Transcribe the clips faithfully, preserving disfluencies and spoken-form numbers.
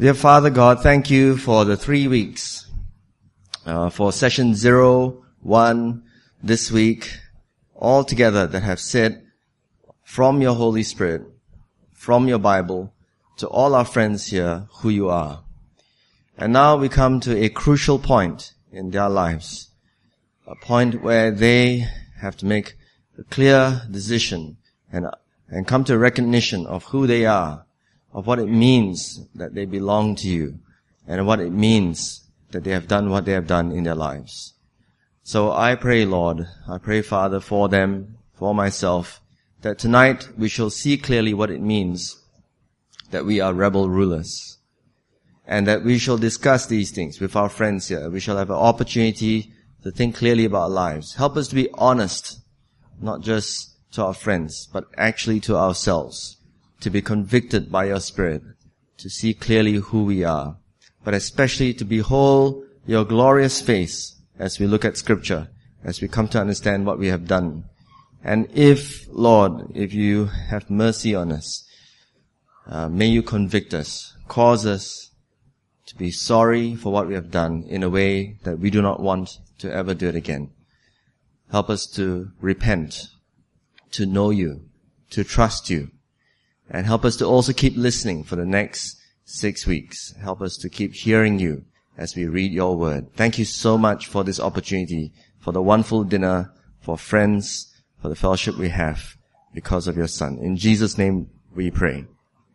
Dear Father God, thank you for the three weeks, uh, for session zero, one, this week, all together that have said from your Holy Spirit, from your Bible, to all our friends here who you are. And now we come to a crucial point in their lives, a point where they have to make a clear decision and, and come to a recognition of who they are, of what it means that they belong to you, and what it means that they have done what they have done in their lives. So I pray, Lord, I pray, Father, for them, for myself, that tonight we shall see clearly what it means that we are rebel rulers, and that we shall discuss these things with our friends here. We shall have an opportunity to think clearly about our lives. Help us to be honest, not just to our friends, but actually to ourselves, to be convicted by your Spirit, to see clearly who we are, but especially to behold your glorious face as we look at Scripture, as we come to understand what we have done. And if, Lord, if you have mercy on us, uh, may you convict us, cause us to be sorry for what we have done in a way that we do not want to ever do it again. Help us to repent, to know you, to trust you, and help us to also keep listening for the next six weeks. Help us to keep hearing you as we read your word. Thank you so much for this opportunity, for the wonderful dinner, for friends, for the fellowship we have because of your Son. In Jesus' name we pray.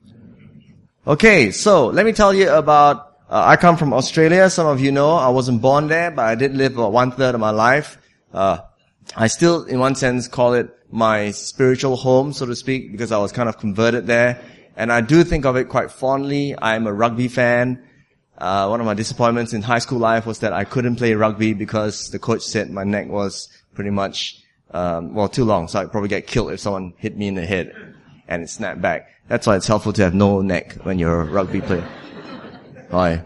Okay, so let me tell you about, uh, I come from Australia. Some of you know I wasn't born there, but I did live about one third of my life. Uh, I still, in one sense, call it my spiritual home, so to speak, because I was kind of converted there. And I do think of it quite fondly. I'm a rugby fan. Uh, one of my disappointments in high school life was that I couldn't play rugby because the coach said my neck was pretty much, um, well, too long, so I'd probably get killed if someone hit me in the head and it snapped back. That's why it's helpful to have no neck when you're a rugby player. Hi.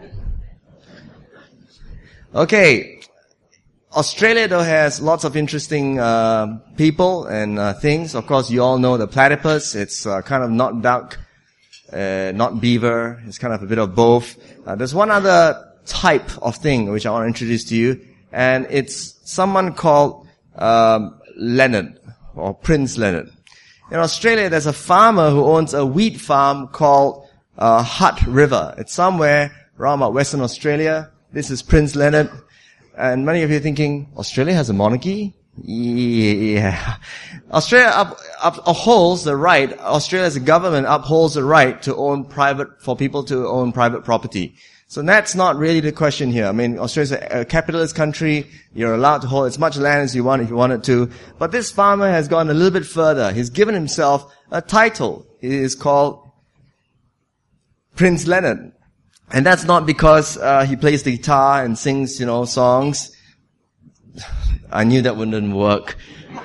Okay. Australia, though, has lots of interesting uh people and uh, things. Of course, you all know the platypus. It's uh, kind of not duck, uh, not beaver. It's kind of a bit of both. Uh, there's one other type of thing which I want to introduce to you, and it's someone called um, Leonard, or Prince Leonard. In Australia, there's a farmer who owns a wheat farm called uh, Hutt River. It's somewhere around about Western Australia. This is Prince Leonard. And many of you are thinking, Australia has a monarchy? Yeah. Australia up, up, upholds the right, Australia as a government upholds the right to own private, for people to own private property. So that's not really the question here. I mean, Australia's a, a capitalist country. You're allowed to hold as much land as you want if you wanted to. But this farmer has gone a little bit further. He's given himself a title. He is called Prince Leonard. And that's not because uh he plays the guitar and sings, you know, songs. I knew that wouldn't work.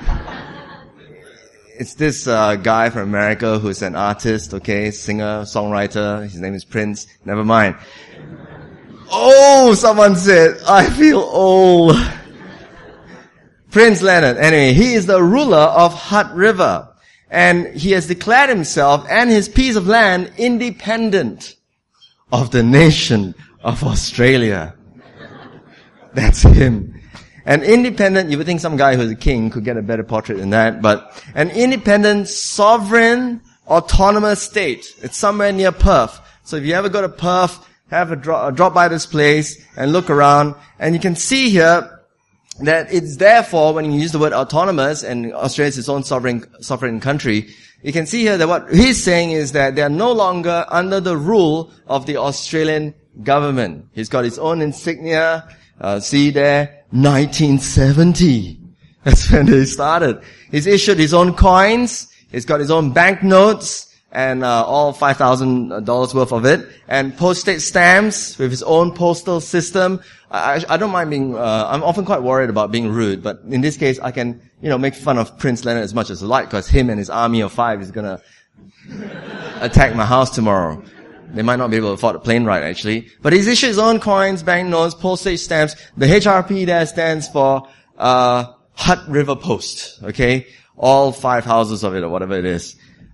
It's this uh guy from America who's an artist, okay, singer, songwriter. His name is Prince. Never mind. Oh, someone said, I feel old. Prince Leonard. Anyway, he is the ruler of Hutt River. And he has declared himself and his piece of land independent of the nation of Australia. That's him. An independent, you would think some guy who's a king could get a better portrait than that, but an independent, sovereign, autonomous state. It's somewhere near Perth. So if you ever go to Perth, have a drop, drop by this place and look around, and you can see here that it's therefore, when you use the word autonomous, and Australia is its own sovereign, sovereign country, you can see here that what he's saying is that they are no longer under the rule of the Australian government. He's got his own insignia. Uh, see there, nineteen seventy. That's when they started. He's issued his own coins. He's got his own banknotes and uh, all five thousand dollars worth of it, and postage stamps with his own postal system. I, I don't mind being, uh, I'm often quite worried about being rude, but in this case I can, you know, make fun of Prince Leonard as much as I like, because him and his army of five is gonna attack my house tomorrow. They might not be able to afford a plane ride, actually. But he's issued his own coins, banknotes, postage stamps. The H R P there stands for, uh, Hutt River Post, okay? All five houses of it, or whatever it is.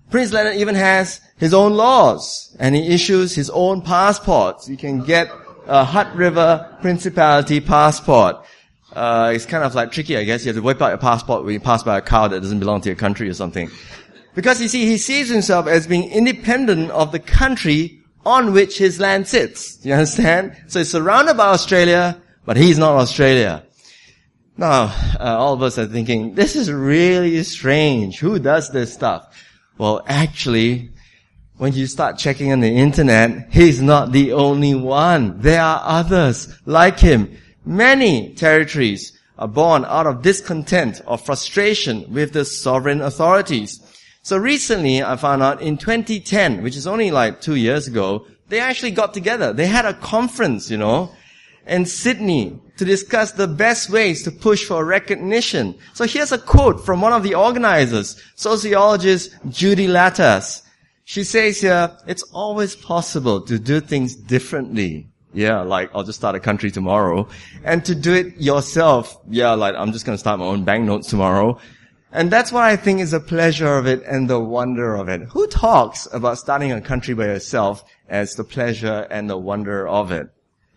Prince Leonard even has his own laws, and he issues his own passports. You can get a Hutt River Principality passport. Uh, it's kind of like tricky, I guess. You have to wipe out your passport when you pass by a car that doesn't belong to your country or something. Because you see, he sees himself as being independent of the country on which his land sits. Do you understand? So he's surrounded by Australia, but he's not Australia. Now, uh, all of us are thinking, this is really strange. Who does this stuff? Well, actually, when you start checking on the internet, he's not the only one. There are others like him. Many territories are born out of discontent or frustration with the sovereign authorities. So recently, I found out in twenty ten, which is only like two years ago, they actually got together. They had a conference, you know, in Sydney to discuss the best ways to push for recognition. So here's a quote from one of the organizers, sociologist Judy Lattas. She says here, it's always possible to do things differently. Yeah, like, I'll just start a country tomorrow. And to do it yourself, yeah, like, I'm just going to start my own banknotes tomorrow. And that's what I think is the pleasure of it and the wonder of it. Who talks about starting a country by yourself as the pleasure and the wonder of it?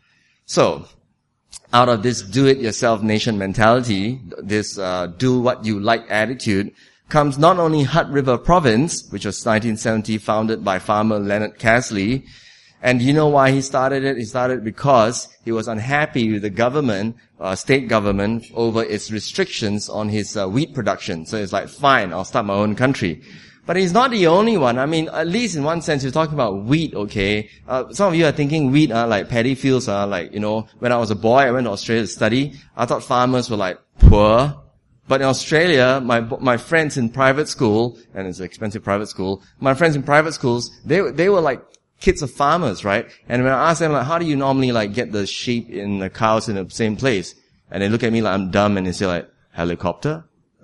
So, out of this do-it-yourself nation mentality, this uh, do-what-you-like attitude, comes not only Hutt River Province, which was nineteen seventy founded by farmer Leonard Casley. And you know why he started it? He started because he was unhappy with the government, uh, state government, over its restrictions on his uh, wheat production. So it's like, fine, I'll start my own country. But he's not the only one. I mean, at least in one sense, you're talking about wheat, okay? Uh, some of you are thinking wheat are like paddy fields are like, you know, when I was a boy, I went to Australia to study. I thought farmers were like poor. But in Australia, my my friends in private school, and it's an expensive private school, my friends in private schools, they they were like kids of farmers, right? And when I asked them, like, how do you normally like get the sheep and the cows in the same place? And they look at me like I'm dumb, and they say like, helicopter?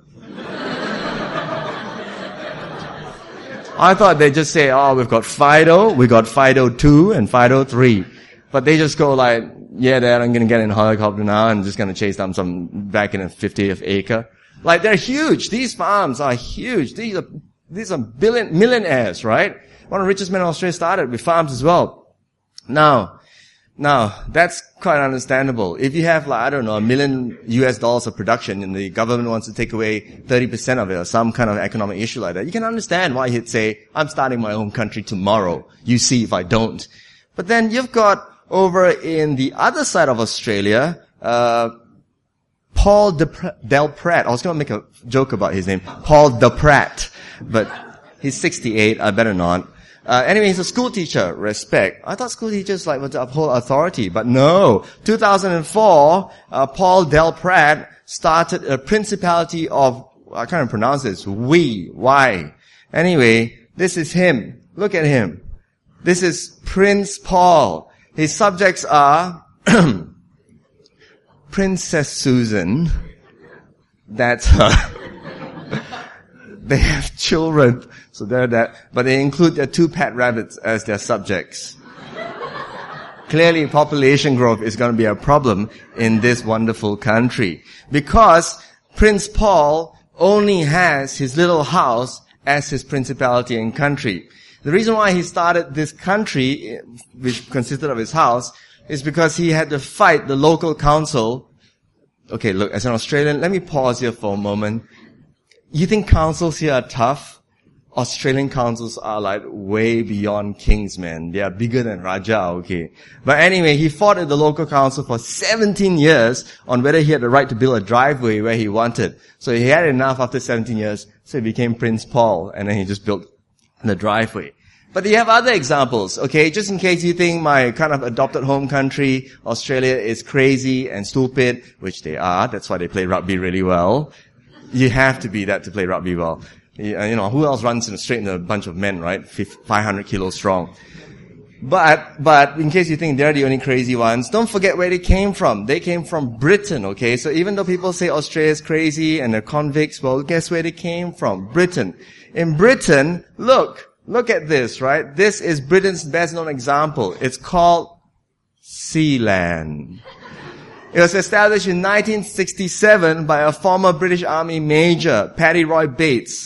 I thought they just say, oh, we've got Fido, we got Fido two and Fido three. But they just go like, yeah, Dad, I'm gonna get in a helicopter now and just gonna chase down some back in a fiftieth acre. Like, they're huge. These farms are huge. These are, these are billion, millionaires, right? One of the richest men in Australia started with farms as well. Now, now, that's quite understandable. If you have like, I don't know, a million U S dollars of production and the government wants to take away thirty percent of it or some kind of economic issue like that, you can understand why he'd say, I'm starting my own country tomorrow. You see if I don't. But then you've got over in the other side of Australia, uh, Paul Del Prat. I was going to make a joke about his name. Paul Del Prat. But he's sixty-eight. I better not. Uh, anyway, he's a school teacher. Respect. I thought school teachers like were to uphold authority, but no. two thousand four, uh, Paul Del Prat started a principality of, I can't even pronounce this, we, why. Anyway, this is him. Look at him. This is Prince Paul. His subjects are Princess Susan. That's her. They have children, so they're that. But they include their two pet rabbits as their subjects. Clearly, population growth is going to be a problem in this wonderful country. Because Prince Paul only has his little house as his principality and country. The reason why he started this country, which consisted of his house, is because he had to fight the local council. Okay, look, as an Australian, let me pause here for a moment. You think councils here are tough? Australian councils are like way beyond kings, man. They are bigger than Raja, okay. But anyway, he fought at the local council for seventeen years on whether he had the right to build a driveway where he wanted. So he had enough after seventeen years, so he became Prince Paul, and then he just built the driveway. But you have other examples, okay? Just in case you think my kind of adopted home country, Australia, is crazy and stupid, which they are. That's why they play rugby really well. You have to be that to play rugby well. You know, who else runs in a straight in a bunch of men, right? five hundred kilos strong. But, but, in case you think they're the only crazy ones, don't forget where they came from. They came from Britain, okay? So even though people say Australia's crazy and they're convicts, well, guess where they came from? Britain. In Britain, look, look at this, right? This is Britain's best known example. It's called Sealand. It was established in nineteen sixty-seven by a former British Army major, Paddy Roy Bates.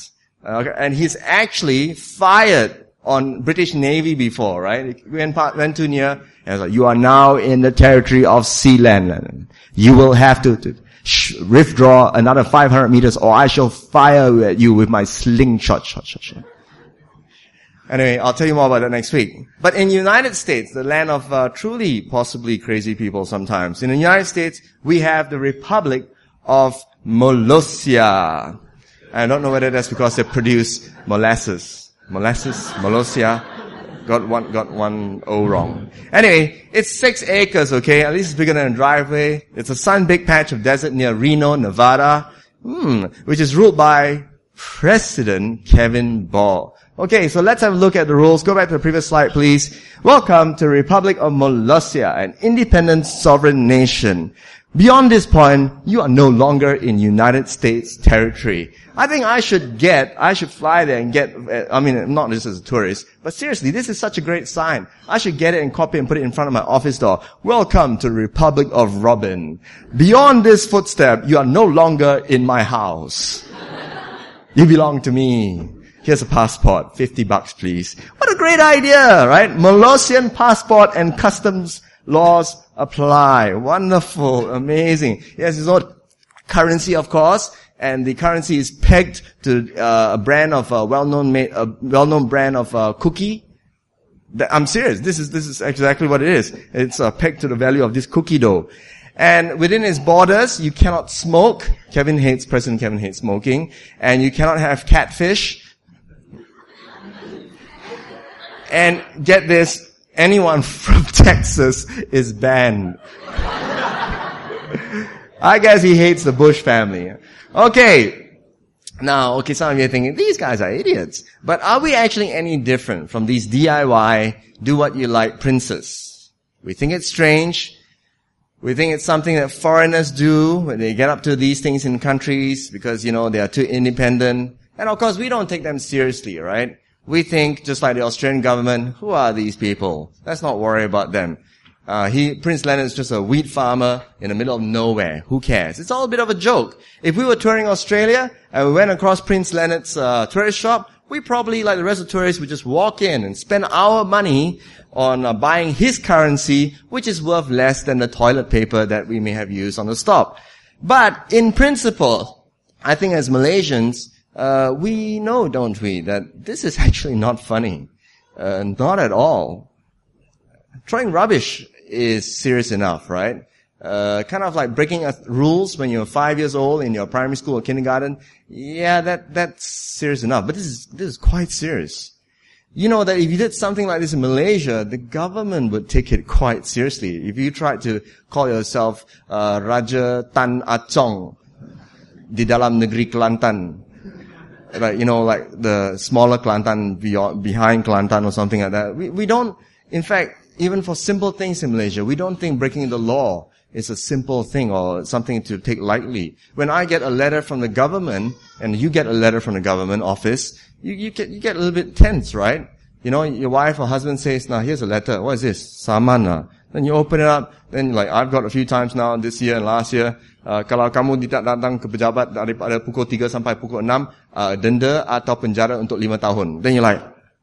Okay, and he's actually fired on British Navy before, right? He went, went too near, and was like, you are now in the territory of Sealand. You will have to, to sh- withdraw another five hundred meters, or I shall fire at you with my slingshot. Shot, shot, shot. Anyway, I'll tell you more about that next week. But in the United States, the land of uh, truly, possibly crazy people sometimes, in the United States, we have the Republic of Molossia. I don't know whether that's because they produce molasses. Molasses? Molossia? Got one, got one O wrong. Anyway, it's six acres, okay? At least it's bigger than a driveway. It's a sun-baked patch of desert near Reno, Nevada, hmm, which is ruled by President Kevin Ball. Okay, so let's have a look at the rules. Go back to the previous slide, please. Welcome to the Republic of Molossia, an independent sovereign nation. Beyond this point, you are no longer in United States territory. I think I should get, I should fly there and get, I mean, not just as a tourist, but seriously, this is such a great sign. I should get it and copy and put it in front of my office door. Welcome to the Republic of Robin. Beyond this footstep, you are no longer in my house. You belong to me. Here's a passport. fifty bucks, please. What a great idea, right? Molossian passport and customs laws apply. Wonderful. Amazing. Yes, it's not currency, of course, and the currency is pegged to uh, a brand of a well-known made, a well-known brand of uh, cookie. I'm serious. This is, this is exactly what it is. It's uh, pegged to the value of this cookie dough. And within its borders, you cannot smoke. Kevin hates, President Kevin hates smoking. And you cannot have catfish. And get this, anyone from Texas is banned. I guess he hates the Bush family. Okay. Now, okay, some of you are thinking, these guys are idiots. But are we actually any different from these D I Y, do-what-you-like princes? We think it's strange. We think it's something that foreigners do when they get up to these things in countries because, you know, they are too independent. And of course, we don't take them seriously, right? We think, just like the Australian government, who are these people? Let's not worry about them. Uh, he, Prince Leonard's just a wheat farmer in the middle of nowhere. Who cares? It's all a bit of a joke. If we were touring Australia and we went across Prince Leonard's uh, tourist shop, we probably, like the rest of the tourists, would just walk in and spend our money on uh, buying his currency, which is worth less than the toilet paper that we may have used on the stop. But in principle, I think as Malaysians, Uh, we know, don't we, that this is actually not funny. Uh, not at all. Throwing rubbish is serious enough, right? Uh, kind of like breaking uh, rules when you're five years old in your primary school or kindergarten. Yeah, that, that's serious enough. But this is, this is quite serious. You know that if you did something like this in Malaysia, the government would take it quite seriously. If you tried to call yourself, uh, Raja Tan Achong di dalam negeri Kelantan, like, you know, like the smaller Kelantan beyond, behind Kelantan or something like that. We, we don't, in fact, even for simple things in Malaysia, we don't think breaking the law is a simple thing or something to take lightly. When I get a letter from the government and you get a letter from the government office, you, you get, you get a little bit tense, right? You know, your wife or husband says, now here's a letter. What is this? Samana. Then you open it up, then like I've got a few times now this year and last year, uh, kalau kamu tidak datang ke pejabat daripada pukul tiga sampai pukul enam, uh, denda atau penjara untuk lima tahun. Then you're like,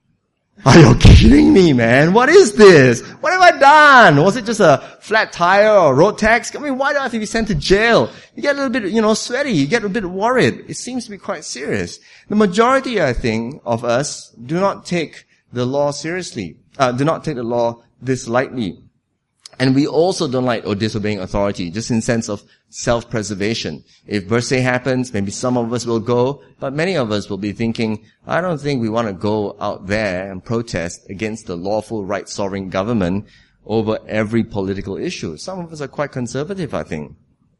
are you kidding me, man? What is this? What have I done? Was it just a flat tire or road tax? I mean, why do I have to be sent to jail? You get a little bit, you know, sweaty. You get a bit worried. It seems to be quite serious. The majority, I think, of us do not take the law seriously, uh, do not take the law this lightly. And we also don't like or disobeying authority, just in sense of self-preservation. If birthday happens, maybe some of us will go, but many of us will be thinking, I don't think we want to go out there and protest against the lawful right sovereign government over every political issue. Some of us are quite conservative, I think.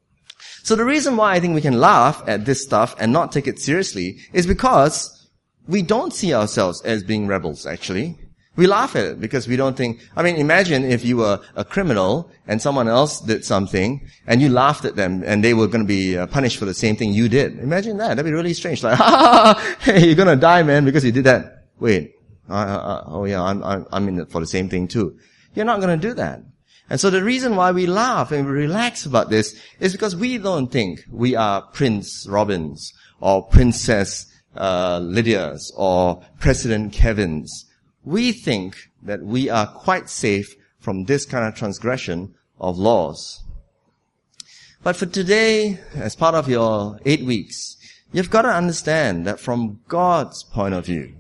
So the reason why I think we can laugh at this stuff and not take it seriously is because we don't see ourselves as being rebels, actually. We laugh at it because we don't think, I mean, imagine if you were a criminal and someone else did something and you laughed at them and they were going to be uh, punished for the same thing you did. Imagine that. That'd be really strange. Like, ha ha ha, hey, you're going to die, man, because you did that. Wait. Uh, uh, oh yeah, I'm, I'm, I'm in it for the same thing too. You're not going to do that. And so the reason why we laugh and we relax about this is because we don't think we are Prince Robins or Princess uh, Lydias or President Kevin's. We think that we are quite safe from this kind of transgression of laws. But for today, as part of your eight weeks, you've got to understand that from God's point of view,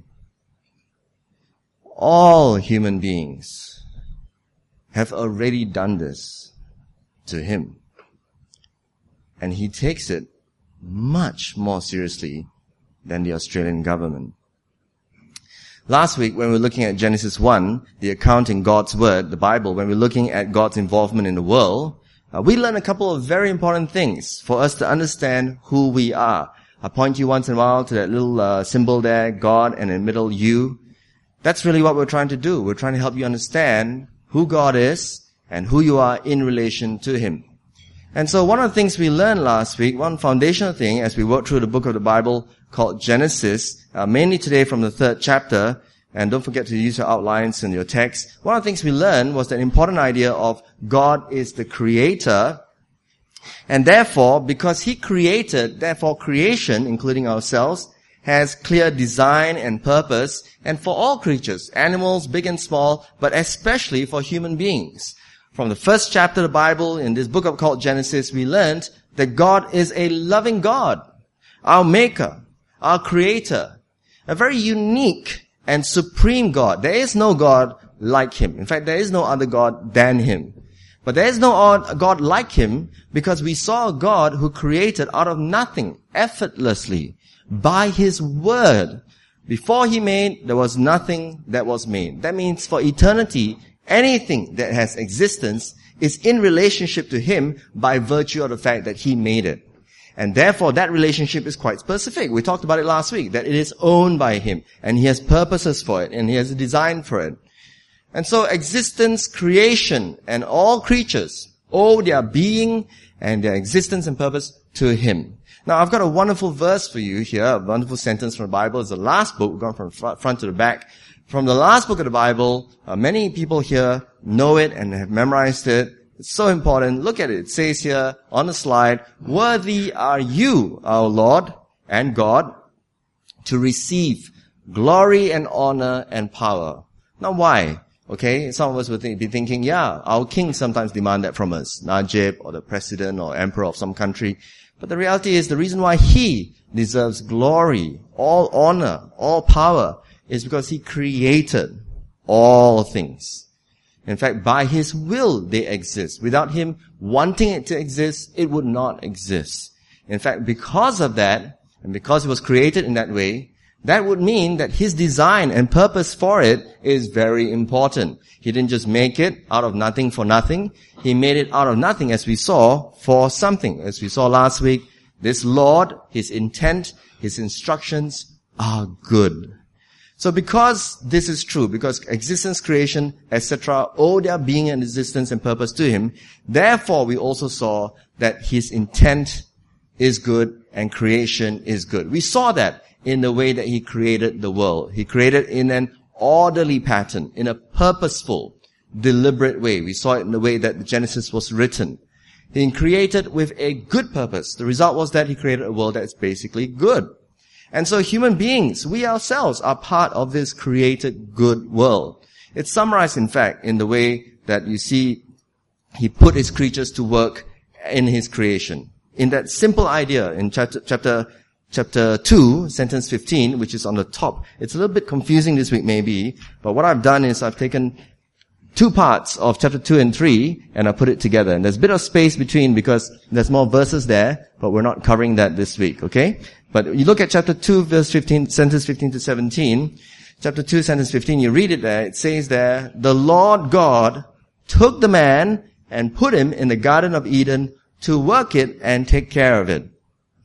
all human beings have already done this to Him. And He takes it much more seriously than the Australian government. Last week, when we were looking at Genesis one, the account in God's Word, the Bible, when we were looking at God's involvement in the world, uh, we learned a couple of very important things for us to understand who we are. I point you once in a while to that little uh, symbol there, God, and in the middle, you. That's really what we're trying to do. We're trying to help you understand who God is and who you are in relation to Him. And so one of the things we learned last week, one foundational thing as we worked through the book of the Bible called Genesis, uh, mainly today from the third chapter, and don't forget to use your outlines and your text. One of the things we learned was that important idea of God is the creator, and therefore, because He created, therefore creation, including ourselves, has clear design and purpose, and for all creatures, animals, big and small, but especially for human beings. From the first chapter of the Bible, in this book called Genesis, we learned that God is a loving God, our maker, our creator, a very unique and supreme God. There is no God like Him. In fact, there is no other God than Him. But there is no God like Him because we saw a God who created out of nothing, effortlessly, by His word. Before He made, there was nothing that was made. That means for eternity, anything that has existence is in relationship to Him by virtue of the fact that He made it. And therefore, that relationship is quite specific. We talked about it last week, that it is owned by Him, and He has purposes for it, and He has a design for it. And so existence, creation, and all creatures owe their being and their existence and purpose to Him. Now, I've got a wonderful verse for you here, a wonderful sentence from the Bible. It's the last book. We've gone from front to the back. From the last book of the Bible, uh, many people here know it and have memorized it. It's so important. Look at it. It says here on the slide, "Worthy are you, our Lord and God, to receive glory and honor and power." Now, why? Okay, some of us would think, be thinking, yeah, our kings sometimes demand that from us, Najib or the president or emperor of some country. But the reality is the reason why He deserves glory, all honor, all power, is because He created all things. In fact, by His will they exist. Without Him wanting it to exist, it would not exist. In fact, because of that, and because it was created in that way, that would mean that His design and purpose for it is very important. He didn't just make it out of nothing for nothing. He made it out of nothing, as we saw, for something. As we saw last week, this Lord, His intent, His instructions are good. So because this is true, because existence, creation, et cetera owe their being and existence and purpose to Him, therefore we also saw that His intent is good and creation is good. We saw that in the way that He created the world. He created in an orderly pattern, in a purposeful, deliberate way. We saw it in the way that the Genesis was written. He created with a good purpose. The result was that He created a world that's basically good. And so human beings, we ourselves, are part of this created good world. It's summarized, in fact, in the way that you see He put His creatures to work in His creation. In that simple idea in chapter, chapter Chapter two, sentence fifteen, which is on the top. It's a little bit confusing this week maybe, but what I've done is I've taken two parts of chapter two and three and I put it together. And there's a bit of space between because there's more verses there, but we're not covering that this week, okay? But you look at chapter two, verse fifteen, sentence fifteen to seventeen. Chapter two, sentence fifteen, you read it there. It says there, "The Lord God took the man and put him in the Garden of Eden to work it and take care of it."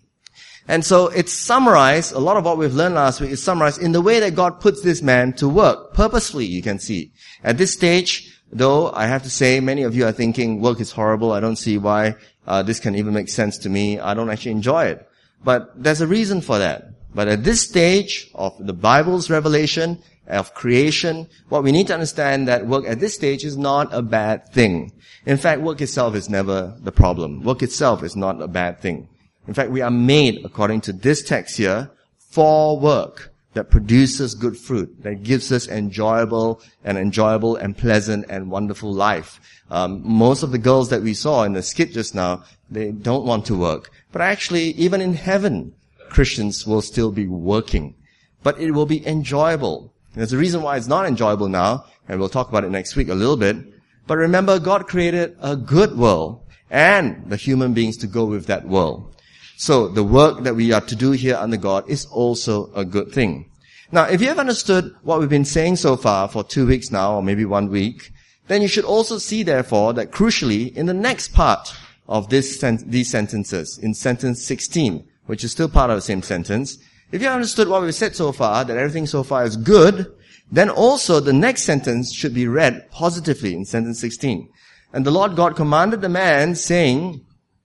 And so it's summarized, a lot of what we've learned last week is summarized in the way that God puts this man to work, purposefully, you can see. At this stage, though, I have to say, many of you are thinking, work is horrible, I don't see why uh, this can even make sense to me, I don't actually enjoy it. But there's a reason for that. But at this stage of the Bible's revelation, of creation, what we need to understand that work at this stage is not a bad thing. In fact, work itself is never the problem. Work itself is not a bad thing. In fact, we are made, according to this text here, for work that produces good fruit, that gives us enjoyable and enjoyable and pleasant and wonderful life. Um, most of the girls that we saw in the skit just now, they don't want to work. But actually, even in heaven, Christians will still be working. But it will be enjoyable. There's a reason why it's not enjoyable now, and we'll talk about it next week a little bit. But remember, God created a good world, and the human beings to go with that world. So the work that we are to do here under God is also a good thing. Now, if you have understood what we've been saying so far for two weeks now, or maybe one week, then you should also see, therefore, that crucially, in the next part of this sen- these sentences, in sentence sixteen, which is still part of the same sentence, if you understood what we've said so far, that everything so far is good, then also the next sentence should be read positively in sentence sixteen. And the Lord God commanded the man, saying,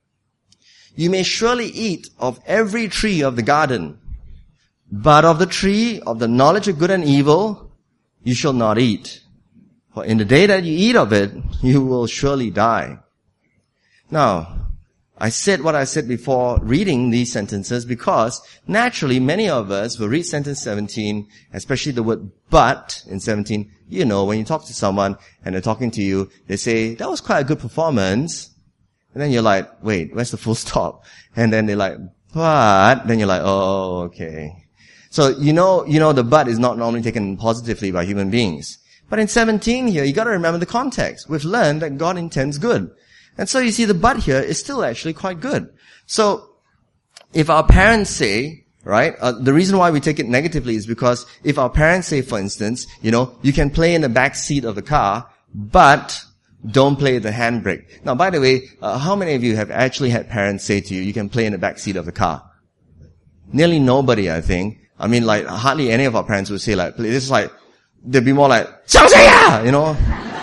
"You may surely eat of every tree of the garden, but of the tree of the knowledge of good and evil you shall not eat. For in the day that you eat of it, you will surely die." Now, I said what I said before reading these sentences because naturally many of us will read sentence seventeen, especially the word but in seventeen. You know, when you talk to someone and they're talking to you, they say, "That was quite a good performance." And then you're like, wait, where's the full stop? And then they're like, "But," then you're like, oh, okay. So you know, you know the but is not normally taken positively by human beings. But in seventeen here, you gotta remember the context. We've learned that God intends good. And so you see the but here is still actually quite good. So, if our parents say, right, uh, the reason why we take it negatively is because if our parents say, for instance, you know, you can play in the back seat of the car, but don't play the handbrake. Now, by the way, uh, how many of you have actually had parents say to you, you can play in the back seat of the car? Nearly nobody, I think. I mean, like, hardly any of our parents would say like, this is like, they'd be more like, "you know.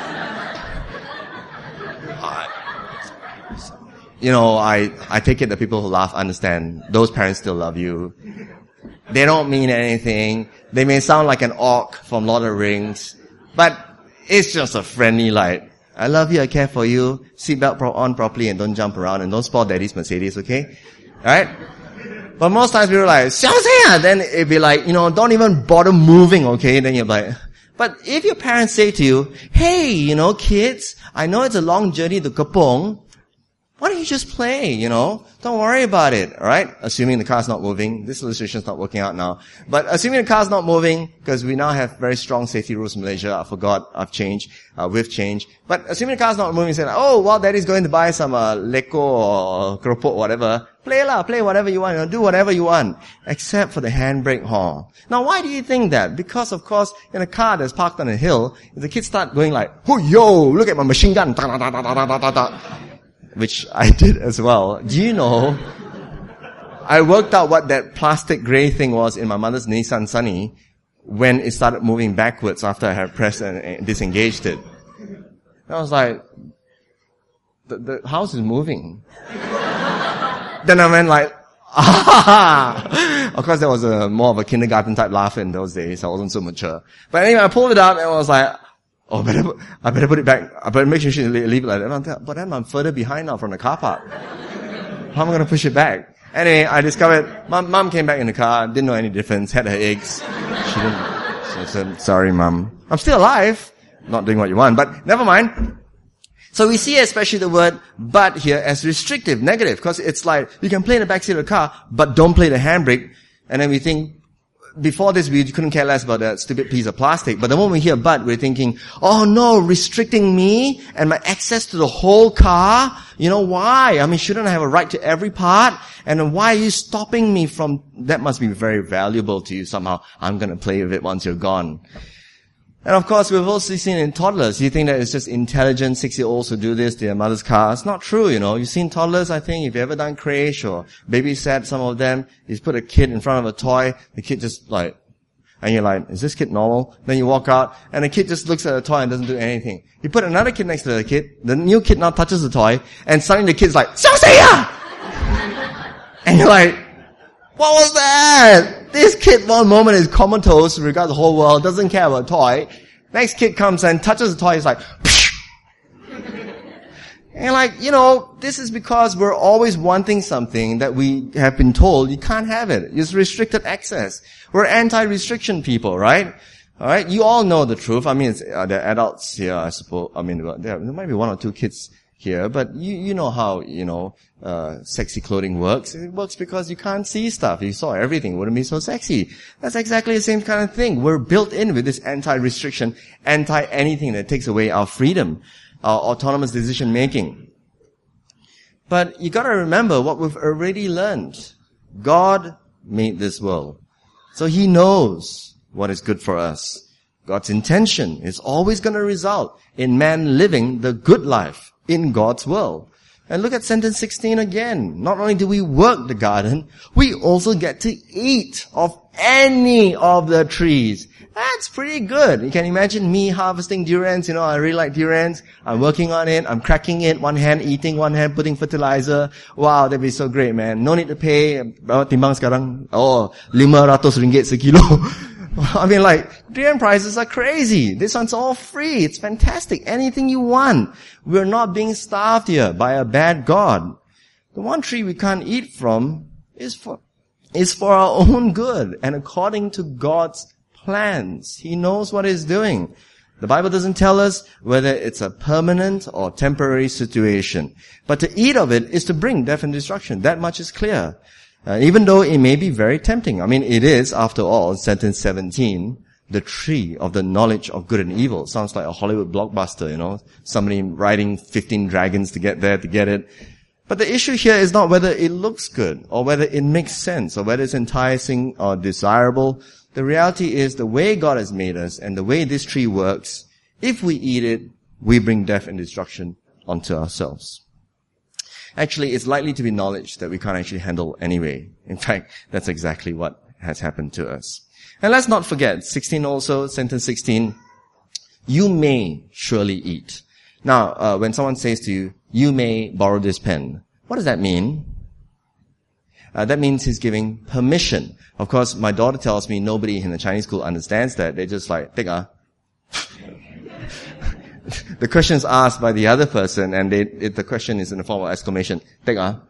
You know, I, I take it that people who laugh understand those parents still love you. They don't mean anything. They may sound like an orc from Lord of the Rings, but it's just a friendly like, "I love you, I care for you, seatbelt pro- on properly and don't jump around and don't spoil daddy's Mercedes, okay?" Alright? But most times people are like, "Xiao then it'd be like, you know, don't even bother moving, okay? Then you're like, but if your parents say to you, "Hey, you know, kids, I know it's a long journey to Kapong, why don't you just play, you know? Don't worry about it," alright? Assuming the car's not moving. This illustration's not working out now. But assuming the car's not moving, because we now have very strong safety rules in Malaysia. I forgot, I've changed, uh, we've changed. But assuming the car's not moving, say, "Oh, well, daddy's going to buy some, uh, leko or keropok, whatever." Play lah, play whatever you want, you know, do whatever you want. Except for the handbrake horn. Now, why do you think that? Because, of course, in a car that's parked on a hill, if the kids start going like, "Oh, yo, look at my machine gun," which I did as well. Do you know, I worked out what that plastic grey thing was in my mother's Nissan Sunny when it started moving backwards after I had pressed and disengaged it. And I was like, the, the house is moving. Then I went like, ah! Of course, there was a more of a kindergarten type laugh in those days. I wasn't so mature. But anyway, I pulled it out and I was like, oh, better, I better put it back. I better make sure she leave it like that. But then I'm further behind now from the car park. How am I going to push it back? Anyway, I discovered, mom, mom came back in the car, didn't know any difference, had her eggs. She didn't, so I said, "Sorry, mom. I'm still alive. Not doing what you want, but never mind." So we see especially the word "but" here as restrictive, negative, because it's like, you can play in the backseat of the car, but don't play the handbrake. And then we think, before this, we couldn't care less about that stupid piece of plastic. But the moment we hear "but," we're thinking, oh no, restricting me and my access to the whole car? You know, why? I mean, shouldn't I have a right to every part? And then why are you stopping me from, that must be very valuable to you somehow. I'm gonna play with it once you're gone. And of course, we've also seen in toddlers, you think that it's just intelligent six-year-olds who do this to their mother's car. It's not true, you know. You've seen toddlers, I think, if you've ever done creche or babysat some of them, you put a kid in front of a toy, the kid just like, and you're like, is this kid normal? Then you walk out, and the kid just looks at the toy and doesn't do anything. You put another kid next to the kid, the new kid now touches the toy, and suddenly the kid's like, "Xiao!" And you're like, what was that? This kid one moment is comatose, regards the whole world, doesn't care about a toy. Next kid comes and touches the toy, he's like, psh! And like, you know, this is because we're always wanting something that we have been told you can't have it. It's restricted access. We're anti-restriction people, right? Alright, you all know the truth. I mean, it's, uh, the adults here, I suppose. I mean, there, there might be one or two kids here, but you, you know how, you know, uh, sexy clothing works. It works because you can't see stuff. If you saw everything, it wouldn't be so sexy. That's exactly the same kind of thing. We're built in with this anti-restriction, anti-anything that takes away our freedom, our autonomous decision making. But you gotta remember what we've already learned. God made this world. So He knows what is good for us. God's intention is always gonna result in man living the good life in God's world. And look at sentence sixteen again. Not only do we work the garden, we also get to eat of any of the trees. That's pretty good. You can imagine me harvesting durians. You know, I really like durians. I'm working on it. I'm cracking it. One hand eating, one hand putting fertilizer. Wow, that'd be so great, man. No need to pay. Berapa timbang sekarang? Oh, lima ratus ringgit sekilo. I mean, like, durian prices are crazy. This one's all free. It's fantastic. Anything you want. We're not being starved here by a bad God. The one tree we can't eat from is for, is for our own good and according to God's plans. He knows what He's doing. The Bible doesn't tell us whether it's a permanent or temporary situation. But to eat of it is to bring death and destruction. That much is clear. Uh, even though it may be very tempting. I mean, it is, after all, sentence seventeen, the tree of the knowledge of good and evil. Sounds like a Hollywood blockbuster, you know. Somebody riding fifteen dragons to get there, to get it. But the issue here is not whether it looks good, or whether it makes sense, or whether it's enticing or desirable. The reality is the way God has made us, and the way this tree works, if we eat it, we bring death and destruction onto ourselves. Actually, it's likely to be knowledge that we can't actually handle anyway. In fact, that's exactly what has happened to us. And let's not forget, sixteen also, sentence sixteen, you may surely eat. Now, uh, when someone says to you, you may borrow this pen, what does that mean? Uh, that means he's giving permission. Of course, my daughter tells me nobody in the Chinese school understands that. They're just like, take ah. The question is asked by the other person, and they, it, the question is in the form of exclamation, take ah.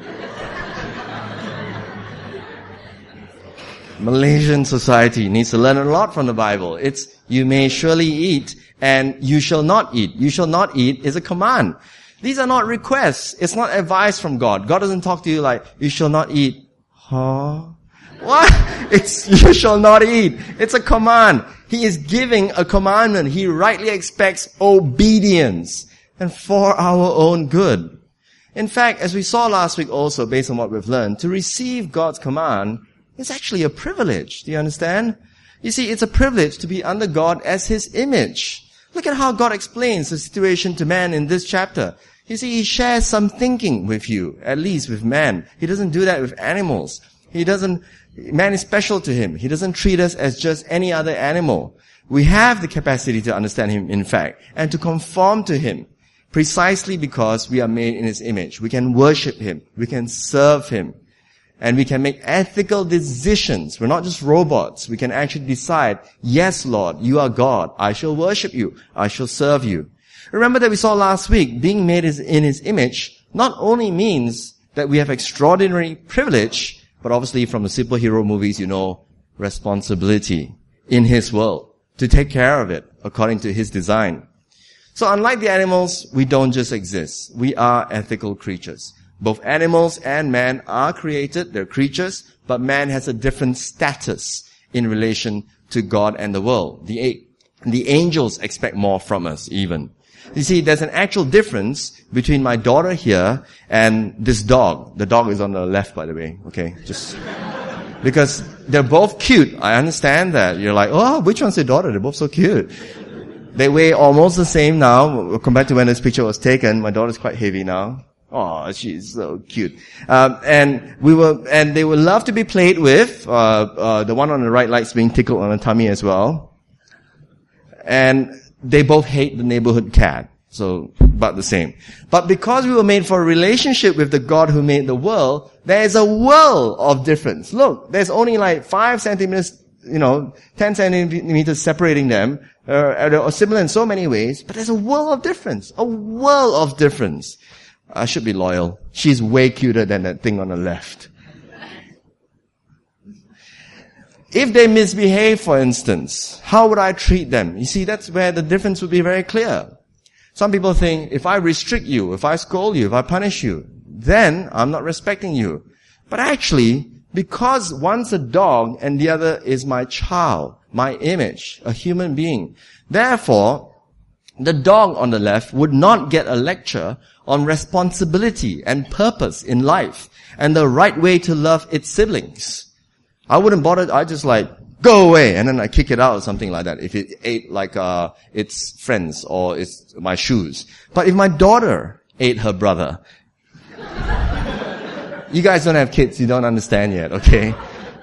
Malaysian society needs to learn a lot from the Bible. It's, you may surely eat, and you shall not eat. You shall not eat is a command. These are not requests. It's not advice from God. God doesn't talk to you like, you shall not eat. Huh? What? It's, you shall not eat. It's a command. He is giving a commandment. He rightly expects obedience, and for our own good. In fact, as we saw last week also, based on what we've learned, to receive God's command is actually a privilege. Do you understand? You see, it's a privilege to be under God as His image. Look at how God explains the situation to man in this chapter. You see, He shares some thinking with you, at least with man. He doesn't do that with animals. He doesn't, man is special to Him. He doesn't treat us as just any other animal. We have the capacity to understand Him, in fact, and to conform to Him, precisely because we are made in His image. We can worship Him. We can serve Him. And we can make ethical decisions. We're not just robots. We can actually decide, yes, Lord, you are God. I shall worship you. I shall serve you. Remember that we saw last week, being made in His image not only means that we have extraordinary privilege, but obviously from the superhero movies, you know, responsibility in His world to take care of it according to His design. So unlike the animals, we don't just exist. We are ethical creatures. Both animals and man are created, they're creatures, but man has a different status in relation to God and the world. The, the angels expect more from us even. You see, there's an actual difference between my daughter here and this dog. The dog is on the left, by the way, okay? Just, because they're both cute. I understand that. You're like, oh, which one's your daughter? They're both so cute. They weigh almost the same now, compared to when this picture was taken. My daughter's quite heavy now. Oh, she's so cute. Um, and we were, and they would love to be played with. Uh, uh, the one on the right likes being tickled on the tummy as well. And they both hate the neighborhood cat. So, about the same. But because we were made for a relationship with the God who made the world, there is a world of difference. Look, there's only like five centimeters you know, ten centimeters separating them, uh, are similar in so many ways, but there's a world of difference. A world of difference. I should be loyal. She's way cuter than that thing on the left. If they misbehave, for instance, how would I treat them? You see, that's where the difference would be very clear. Some people think, if I restrict you, if I scold you, if I punish you, then I'm not respecting you. But actually, because one's a dog and the other is my child, my image, a human being. Therefore, the dog on the left would not get a lecture on responsibility and purpose in life and the right way to love its siblings. I wouldn't bother, I just like, go away, and then I kick it out or something like that if it ate like uh its friends or its my shoes. But if my daughter ate her brother, you guys don't have kids, you don't understand yet, okay?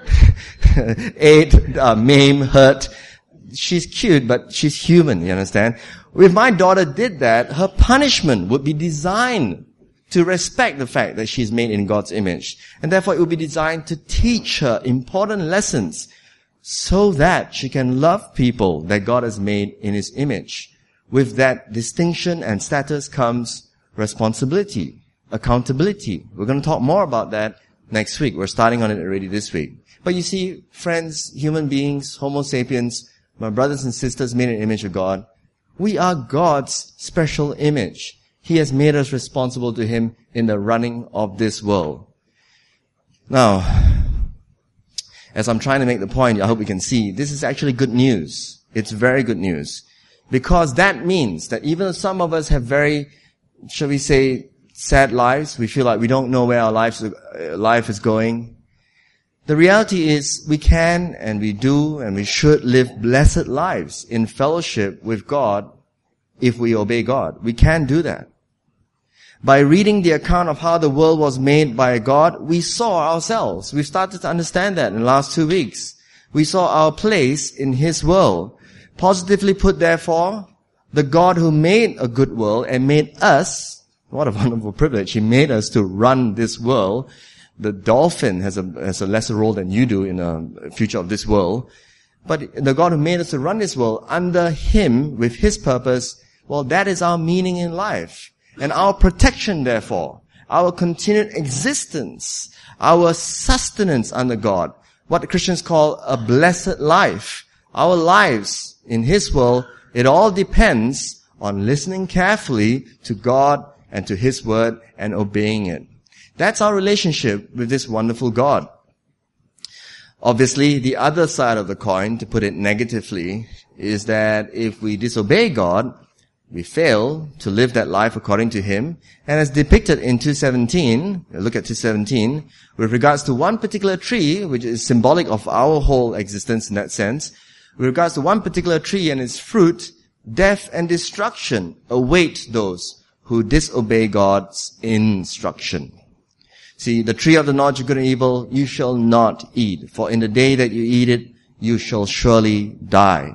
Ate, uh, maim, hurt. She's cute, but she's human, you understand? If my daughter did that, her punishment would be designed to respect the fact that she's made in God's image. And therefore it would be designed to teach her important lessons so that she can love people that God has made in His image. With that distinction and status comes responsibility. Accountability. We're going to talk more about that next week. We're starting on it already this week. But you see, friends, human beings, Homo sapiens, my brothers and sisters made in the image of God, we are God's special image. He has made us responsible to Him in the running of this world. Now, as I'm trying to make the point, I hope you can see, this is actually good news. It's very good news. Because that means that even though some of us have very, shall we say, sad lives, we feel like we don't know where our lives, uh, life is going. The reality is we can and we do and we should live blessed lives in fellowship with God if we obey God. We can do that. By reading the account of how the world was made by God, we saw ourselves. We've started to understand that in the last two weeks. We saw our place in His world. Positively put, therefore, the God who made a good world and made us, what a wonderful privilege. He made us to run this world. The dolphin has a, has a lesser role than you do in the future of this world. But the God who made us to run this world under Him with His purpose, well, that is our meaning in life. And our protection, therefore, our continued existence, our sustenance under God, what the Christians call a blessed life. Our lives in His world, it all depends on listening carefully to God and to His word and obeying it. That's our relationship with this wonderful God. Obviously, the other side of the coin, to put it negatively, is that if we disobey God, we fail to live that life according to Him. And as depicted in two seventeen, look at two seventeen, with regards to one particular tree, which is symbolic of our whole existence in that sense, with regards to one particular tree and its fruit, death and destruction await those who disobey God's instruction. See, the tree of the knowledge of good and evil you shall not eat, for in the day that you eat it, you shall surely die.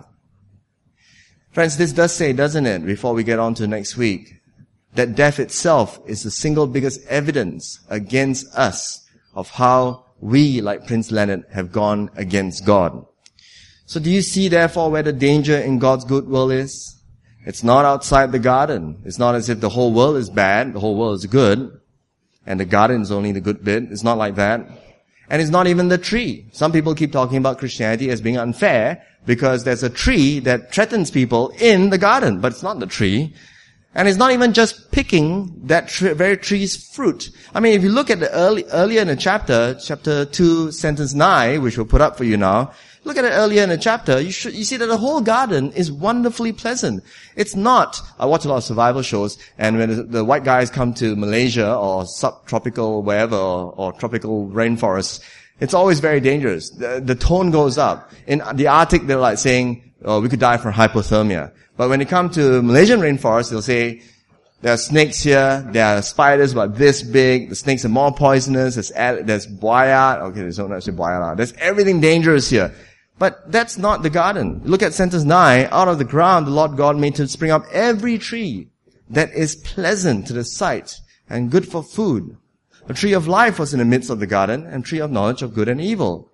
Friends, this does say, doesn't it, before we get on to next week, that death itself is the single biggest evidence against us of how we, like Prince Leonard, have gone against God. So do you see, therefore, where the danger in God's good will is? It's not outside the garden. It's not as if the whole world is bad, the whole world is good, and the garden is only the good bit. It's not like that. And it's not even the tree. Some people keep talking about Christianity as being unfair because there's a tree that threatens people in the garden, but it's not the tree. And it's not even just picking that tree, very tree's fruit. I mean, if you look at the early, earlier in the chapter, chapter two, sentence nine, which we'll put up for you now, look at it earlier in the chapter, you should, you see that the whole garden is wonderfully pleasant. It's not, I watch a lot of survival shows, and when the, the white guys come to Malaysia or subtropical wherever, or, or tropical rainforests, it's always very dangerous. The, the tone goes up. In the Arctic, they're like saying, oh, we could die from hypothermia. But when they come to Malaysian rainforest, they'll say, there are snakes here, there are spiders about this big, the snakes are more poisonous, there's, there's buaya, okay, there's no actually buaya, there's everything dangerous here. But that's not the garden. Look at sentence nine. Out of the ground the Lord God made to spring up every tree that is pleasant to the sight and good for food. A tree of life was in the midst of the garden, and tree of knowledge of good and evil.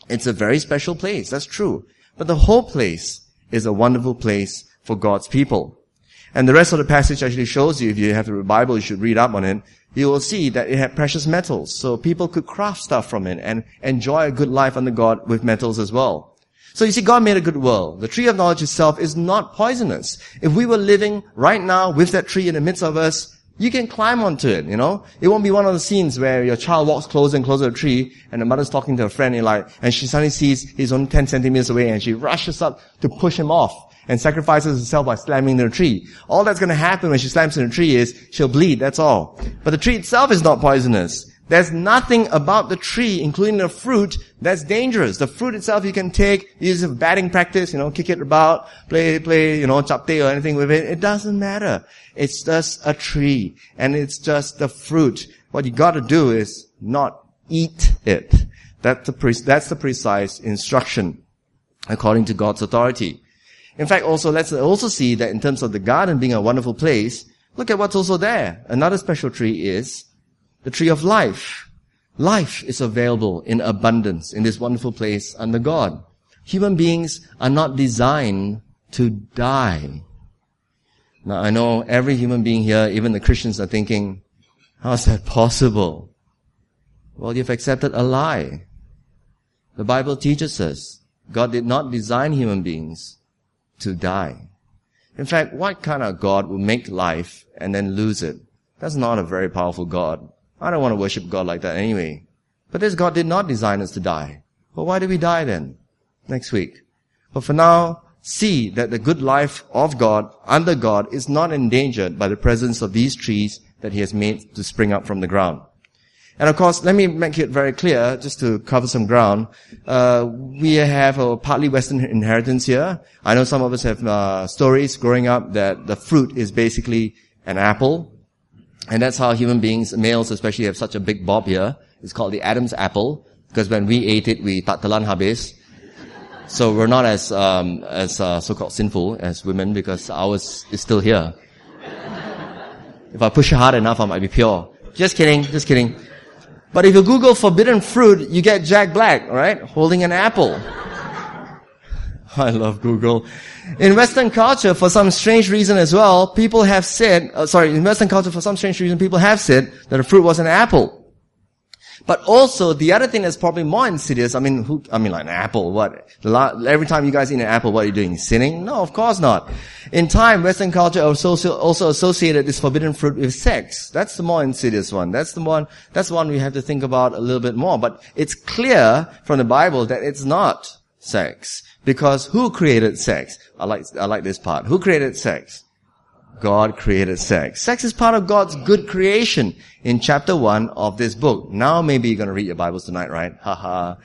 It's a very special place. That's true. But the whole place is a wonderful place for God's people. And the rest of the passage actually shows you, if you have the Bible, you should read up on it. You will see that it had precious metals. So people could craft stuff from it and enjoy a good life under God with metals as well. So you see, God made a good world. The tree of knowledge itself is not poisonous. If we were living right now with that tree in the midst of us, you can climb onto it, you know. It won't be one of the scenes where your child walks closer and closer to the tree and the mother's talking to her friend and like, and she suddenly sees he's only ten centimeters away and she rushes up to push him off and sacrifices herself by slamming into the tree. All that's going to happen when she slams into the tree is she'll bleed, that's all. But the tree itself is not poisonous. There's nothing about the tree, including the fruit, that's dangerous. The fruit itself you can take, use it for batting practice, you know, kick it about, play, play, you know, chapte or anything with it. It doesn't matter. It's just a tree. And it's just the fruit. What you gotta do is not eat it. That's the, pre- that's the precise instruction, according to God's authority. In fact, also, let's also see that in terms of the garden being a wonderful place, look at what's also there. Another special tree is the tree of life. Life is available in abundance in this wonderful place under God. Human beings are not designed to die. Now, I know every human being here, even the Christians, are thinking, how is that possible? Well, you've accepted a lie. The Bible teaches us God did not design human beings to die. In fact, what kind of God would make life and then lose it? That's not a very powerful God. I don't want to worship God like that anyway. But this God did not design us to die. Well, why do we die then? Next week. But for now, see that the good life of God, under God, is not endangered by the presence of these trees that He has made to spring up from the ground. And of course, let me make it very clear, just to cover some ground. Uh, we have a partly Western inheritance here. I know some of us have uh, stories growing up that the fruit is basically an apple. And that's how human beings, males especially, have such a big bob here. It's called the Adam's apple, because when we ate it, we tak telan habis. So we're not as um, as uh, so-called sinful as women, because ours is still here. If I push hard enough, I might be pure. Just kidding, just kidding. But if you Google forbidden fruit, you get Jack Black, right? Holding an apple. I love Google. In Western culture, for some strange reason as well, people have said, uh, sorry, in Western culture, for some strange reason, people have said that the fruit was an apple. But also, the other thing that's probably more insidious, I mean, who, I mean, like an apple, what? Every time you guys eat an apple, what are you doing? Sinning? No, of course not. In time, Western culture also, also associated this forbidden fruit with sex. That's the more insidious one. That's the one, that's the one we have to think about a little bit more. But it's clear from the Bible that it's not sex. Because who created sex? I like, I like this part. Who created sex? God created sex. Sex is part of God's good creation in chapter one of this book. Now maybe you're going to read your Bibles tonight, right? Haha.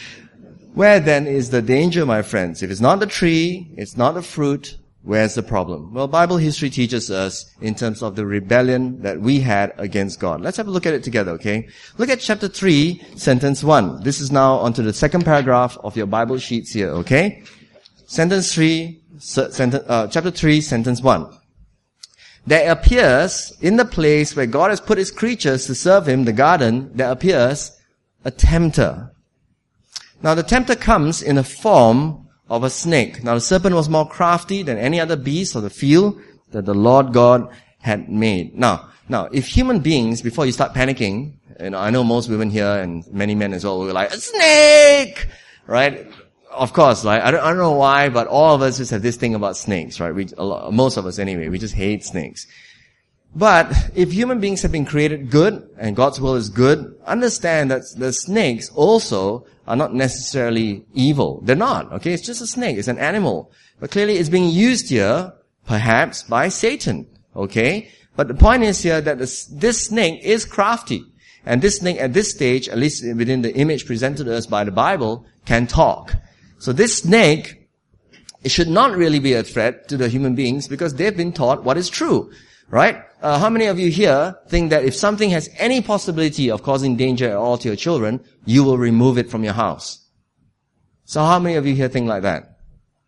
Where then is the danger, my friends? If it's not the tree, it's not the fruit, where's the problem? Well, Bible history teaches us in terms of the rebellion that we had against God. Let's have a look at it together, okay? Look at chapter three, sentence one. This is now onto the second paragraph of your Bible sheets here, okay? Sentence three, sentence, uh, chapter three, sentence one. There appears, in the place where God has put His creatures to serve Him, the garden, there appears a tempter. Now the tempter comes in the form of a snake. Now the serpent was more crafty than any other beast of the field that the Lord God had made. Now, now, if human beings, before you start panicking, you know, I know most women here and many men as well, were like, a snake! Right? Of course, like, I don't, I don't know why, but all of us just have this thing about snakes, right? We, a lot, most of us anyway, we just hate snakes. But if human beings have been created good, and God's will is good, understand that the snakes also are not necessarily evil. They're not, okay? It's just a snake. It's an animal. But clearly it's being used here, perhaps, by Satan, okay? But the point is here that this, this snake is crafty. And this snake at this stage, at least within the image presented to us by the Bible, can talk. So this snake, it should not really be a threat to the human beings because they've been taught what is true, right? Uh, how many of you here think that if something has any possibility of causing danger at all to your children, you will remove it from your house? So how many of you here think like that?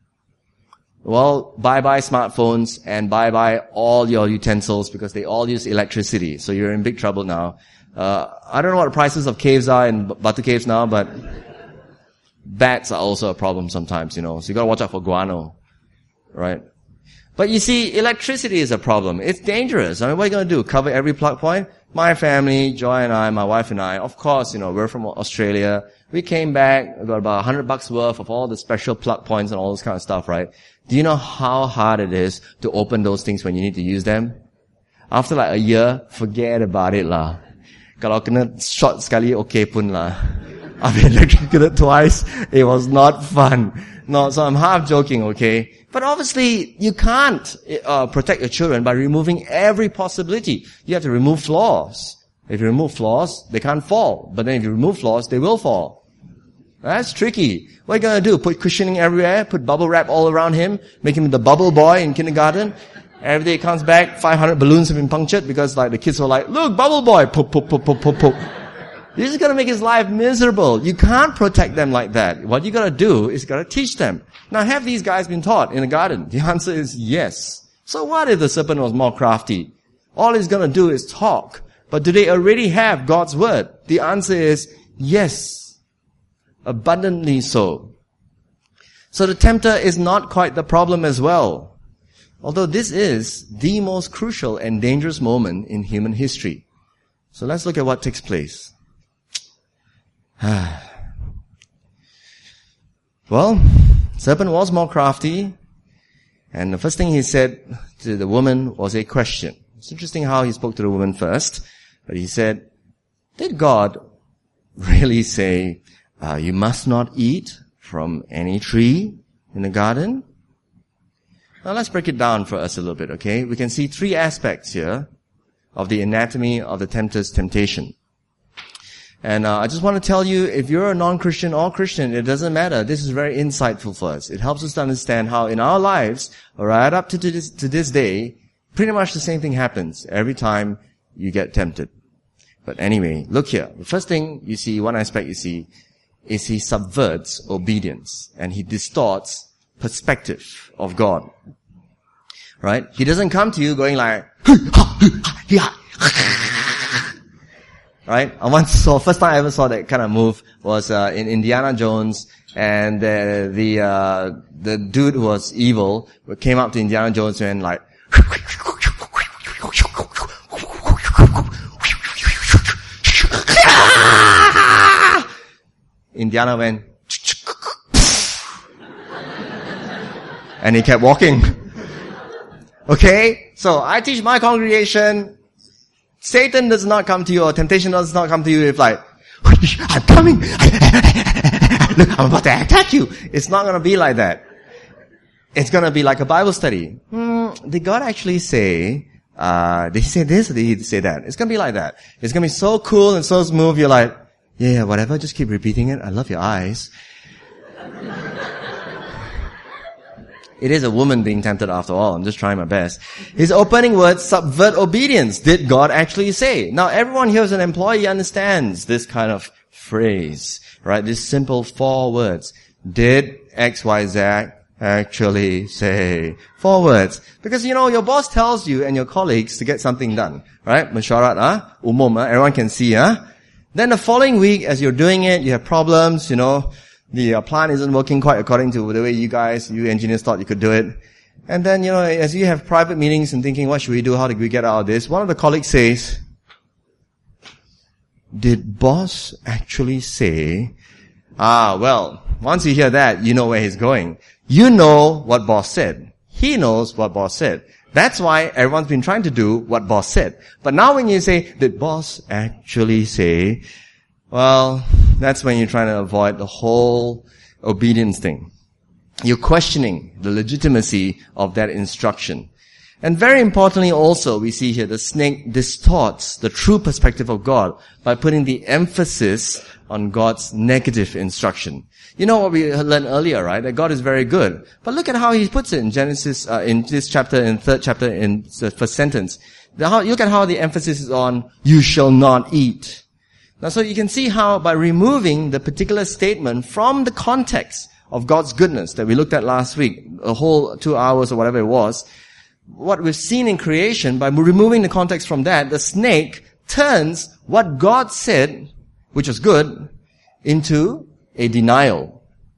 Well, bye-bye smartphones and bye-bye all your utensils because they all use electricity. So you're in big trouble now. Uh, I don't know what the prices of caves are in Batu Caves now, but bats are also a problem sometimes, you know. So you gotta watch out for guano, right? But you see, electricity is a problem. It's dangerous. I mean, what are you going to do? Cover every plug point? My family, Joy and I, my wife and I, of course, you know, we're from Australia. We came back, we got about a hundred bucks worth of all the special plug points and all this kind of stuff, right? Do you know how hard it is to open those things when you need to use them? After like a year, forget about it lah. Kalau kena short sekali, okay pun lah. I've been electrocuted twice. It was not fun. No, so I'm half joking, okay? But obviously, you can't uh, protect your children by removing every possibility. You have to remove flaws. If you remove flaws, they can't fall. But then if you remove flaws, they will fall. That's tricky. What are you gonna do? Put cushioning everywhere? Put bubble wrap all around him? Make him the bubble boy in kindergarten? Every day he comes back, five hundred balloons have been punctured because like the kids were like, look, bubble boy, poop, poop, poop, poop, poop, poop. This is going to make his life miserable. You can't protect them like that. What you got to do is got to teach them. Now, have these guys been taught in the garden? The answer is yes. So what if the serpent was more crafty? All he's going to do is talk. But do they already have God's word? The answer is yes. Abundantly so. So the tempter is not quite the problem as well. Although this is the most crucial and dangerous moment in human history. So let's look at what takes place. Well, serpent was more crafty, and the first thing he said to the woman was a question. It's interesting how he spoke to the woman first, but he said, did God really say, uh, you must not eat from any tree in the garden? Now let's break it down for us a little bit, okay? We can see three aspects here of the anatomy of the tempter's temptation. And uh, I just want to tell you, if you're a non-Christian or Christian, it doesn't matter. This is very insightful for us. It helps us to understand how in our lives, right up to this, to this day, pretty much the same thing happens every time you get tempted. But anyway, look here. The first thing you see, one aspect you see, is he subverts obedience and he distorts perspective of God. Right? He doesn't come to you going like, right? I once saw, first time I ever saw that kind of move was uh, in Indiana Jones, and uh, the uh, the dude who was evil came up to Indiana Jones and like, Indiana went, and he kept walking. Okay, so I teach my congregation, Satan does not come to you, or temptation does not come to you if like, I'm coming, look, I'm about to attack you. It's not going to be like that. It's going to be like a Bible study. Hmm, did God actually say, uh, did he say this or did he say that? It's going to be like that. It's going to be so cool and so smooth, you're like, yeah, yeah, whatever, just keep repeating it. I love your eyes. It is a woman being tempted after all. I'm just trying my best. His opening words subvert obedience. Did God actually say? Now everyone here as an employee understands this kind of phrase, right? This simple four words. Did X Y Z actually say? Four words. Because you know, your boss tells you and your colleagues to get something done, right? Masyarat, ah, umum, ah, everyone can see, ah. Then the following week, as you're doing it, you have problems, you know, the uh, plan isn't working quite according to the way you guys, you engineers thought you could do it. And then, you know, as you have private meetings and thinking, what should we do? How do we get out of this? One of the colleagues says, did boss actually say, ah, well, once you hear that, you know where he's going. You know what boss said. He knows what boss said. That's why everyone's been trying to do what boss said. But now when you say, did boss actually say, well, that's when you're trying to avoid the whole obedience thing. You're questioning the legitimacy of that instruction. And very importantly also, we see here the snake distorts the true perspective of God by putting the emphasis on God's negative instruction. You know what we learned earlier, right? That God is very good. But look at how he puts it in Genesis, uh, in this chapter, in third chapter, in the first sentence. The, how, look at how the emphasis is on, you shall not eat. Now, so you can see how by removing the particular statement from the context of God's goodness that we looked at last week, a whole two hours or whatever it was, what we've seen in creation, by removing the context from that, the snake turns what God said, which was good, into a denial.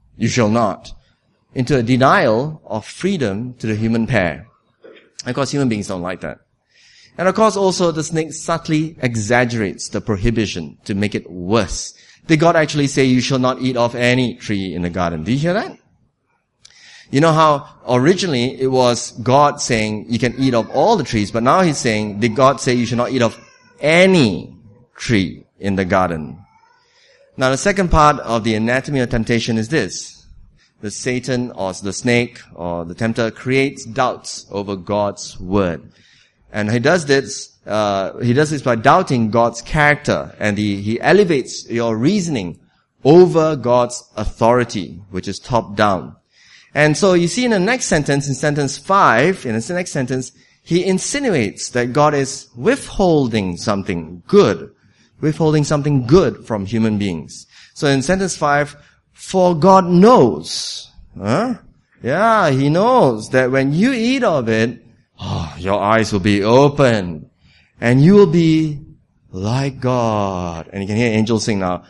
you shall not, into a denial of freedom to the human pair. Of course, human beings don't like that. And of course, also the snake subtly exaggerates the prohibition to make it worse. Did God actually say you shall not eat of any tree in the garden? Do you hear that? You know how originally it was God saying you can eat of all the trees, but now he's saying, did God say you should not eat of any tree in the garden? Now the second part of the anatomy of temptation is this. The Satan or the snake or the tempter creates doubts over God's word. And he does this, uh, he does this by doubting God's character, and he, he elevates your reasoning over God's authority, which is top down. And so you see in the next sentence, in sentence five, in the next sentence, he insinuates that God is withholding something good, withholding something good from human beings. So in sentence five, for God knows, huh? Yeah, he knows that when you eat of it, oh, your eyes will be open, and you will be like God. And you can hear angels sing now,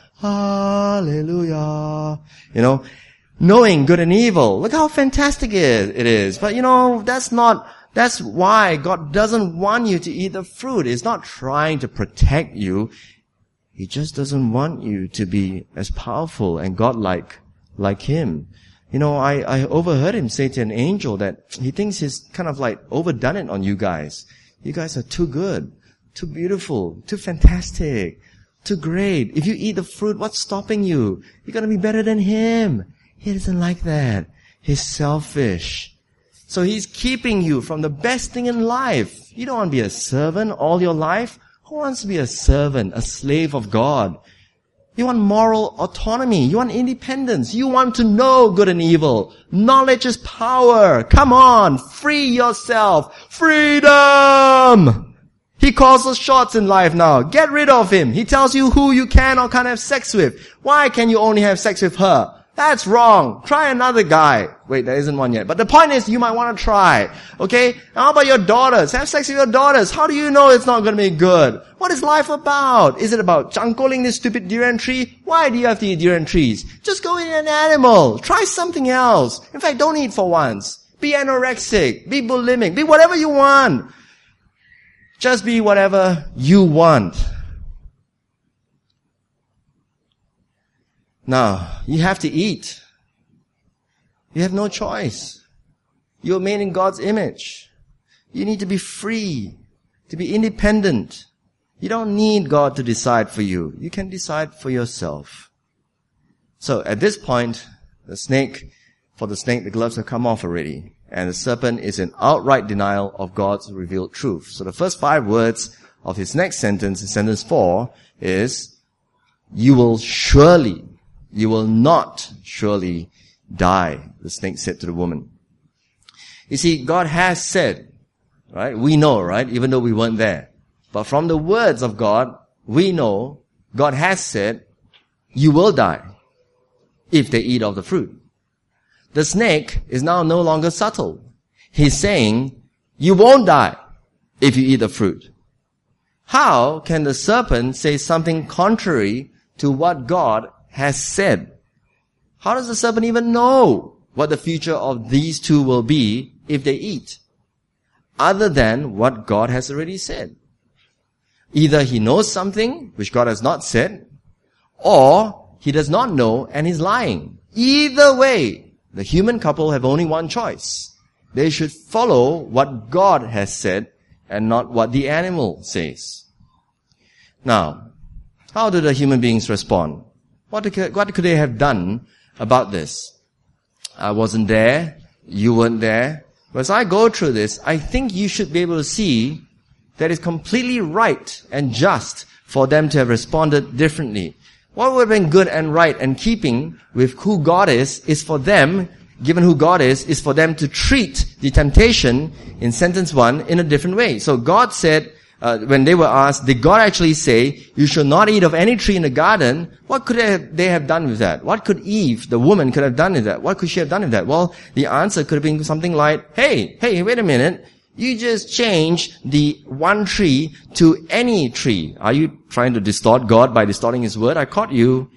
hallelujah. You know, knowing good and evil. Look how fantastic it is. But you know, that's not, that's why God doesn't want you to eat the fruit. He's not trying to protect you. He just doesn't want you to be as powerful and godlike like Him. You know, I, I overheard him say to an angel that he thinks he's kind of like overdone it on you guys. You guys are too good, too beautiful, too fantastic, too great. If you eat the fruit, what's stopping you? You're gonna be better than him. He doesn't like that. He's selfish. So he's keeping you from the best thing in life. You don't want to be a servant all your life. Who wants to be a servant, a slave of God? You want moral autonomy. You want independence. You want to know good and evil. Knowledge is power. Come on, free yourself. Freedom! He calls the shots in life now. Get rid of him. He tells you who you can or can't have sex with. Why can you only have sex with her? That's wrong. Try another guy. Wait, there isn't one yet. But the point is, you might want to try. Okay? How about your daughters? Have sex with your daughters. How do you know it's not going to be good? What is life about? Is it about changkoling this stupid durian tree? Why do you have to eat durian trees? Just go eat an animal. Try something else. In fact, don't eat for once. Be anorexic. Be bulimic. Be whatever you want. Just be whatever you want. Now, you have to eat. You have no choice. You're made in God's image. You need to be free, to be independent. You don't need God to decide for you. You can decide for yourself. So at this point, the snake, for the snake, the gloves have come off already. And the serpent is in outright denial of God's revealed truth. So the first five words of his next sentence, in sentence four, is, you will surely You will not surely die, the snake said to the woman. You see, God has said, right? We know, right? Even though we weren't there. But from the words of God, we know God has said, you will die if they eat of the fruit. The snake is now no longer subtle. He's saying, you won't die if you eat the fruit. How can the serpent say something contrary to what God has said? How does the serpent even know what the future of these two will be if they eat, other than what God has already said? Either he knows something which God has not said, or he does not know and he's lying. Either way, the human couple have only one choice. They should follow what God has said and not what the animal says. Now, how do the human beings respond? What could, what could they have done about this? I wasn't there. You weren't there. But as I go through this, I think you should be able to see that it's completely right and just for them to have responded differently. What would have been good and right and keeping with who God is, is for them, given who God is, is for them to treat the temptation in sentence one in a different way. So God said, Uh, when they were asked, did God actually say, you shall not eat of any tree in the garden? What could they have, they have done with that? What could Eve, the woman, could have done with that? What could she have done with that? Well, the answer could have been something like, hey, hey, wait a minute. You just changed the one tree to any tree. Are you trying to distort God by distorting His word? I caught you.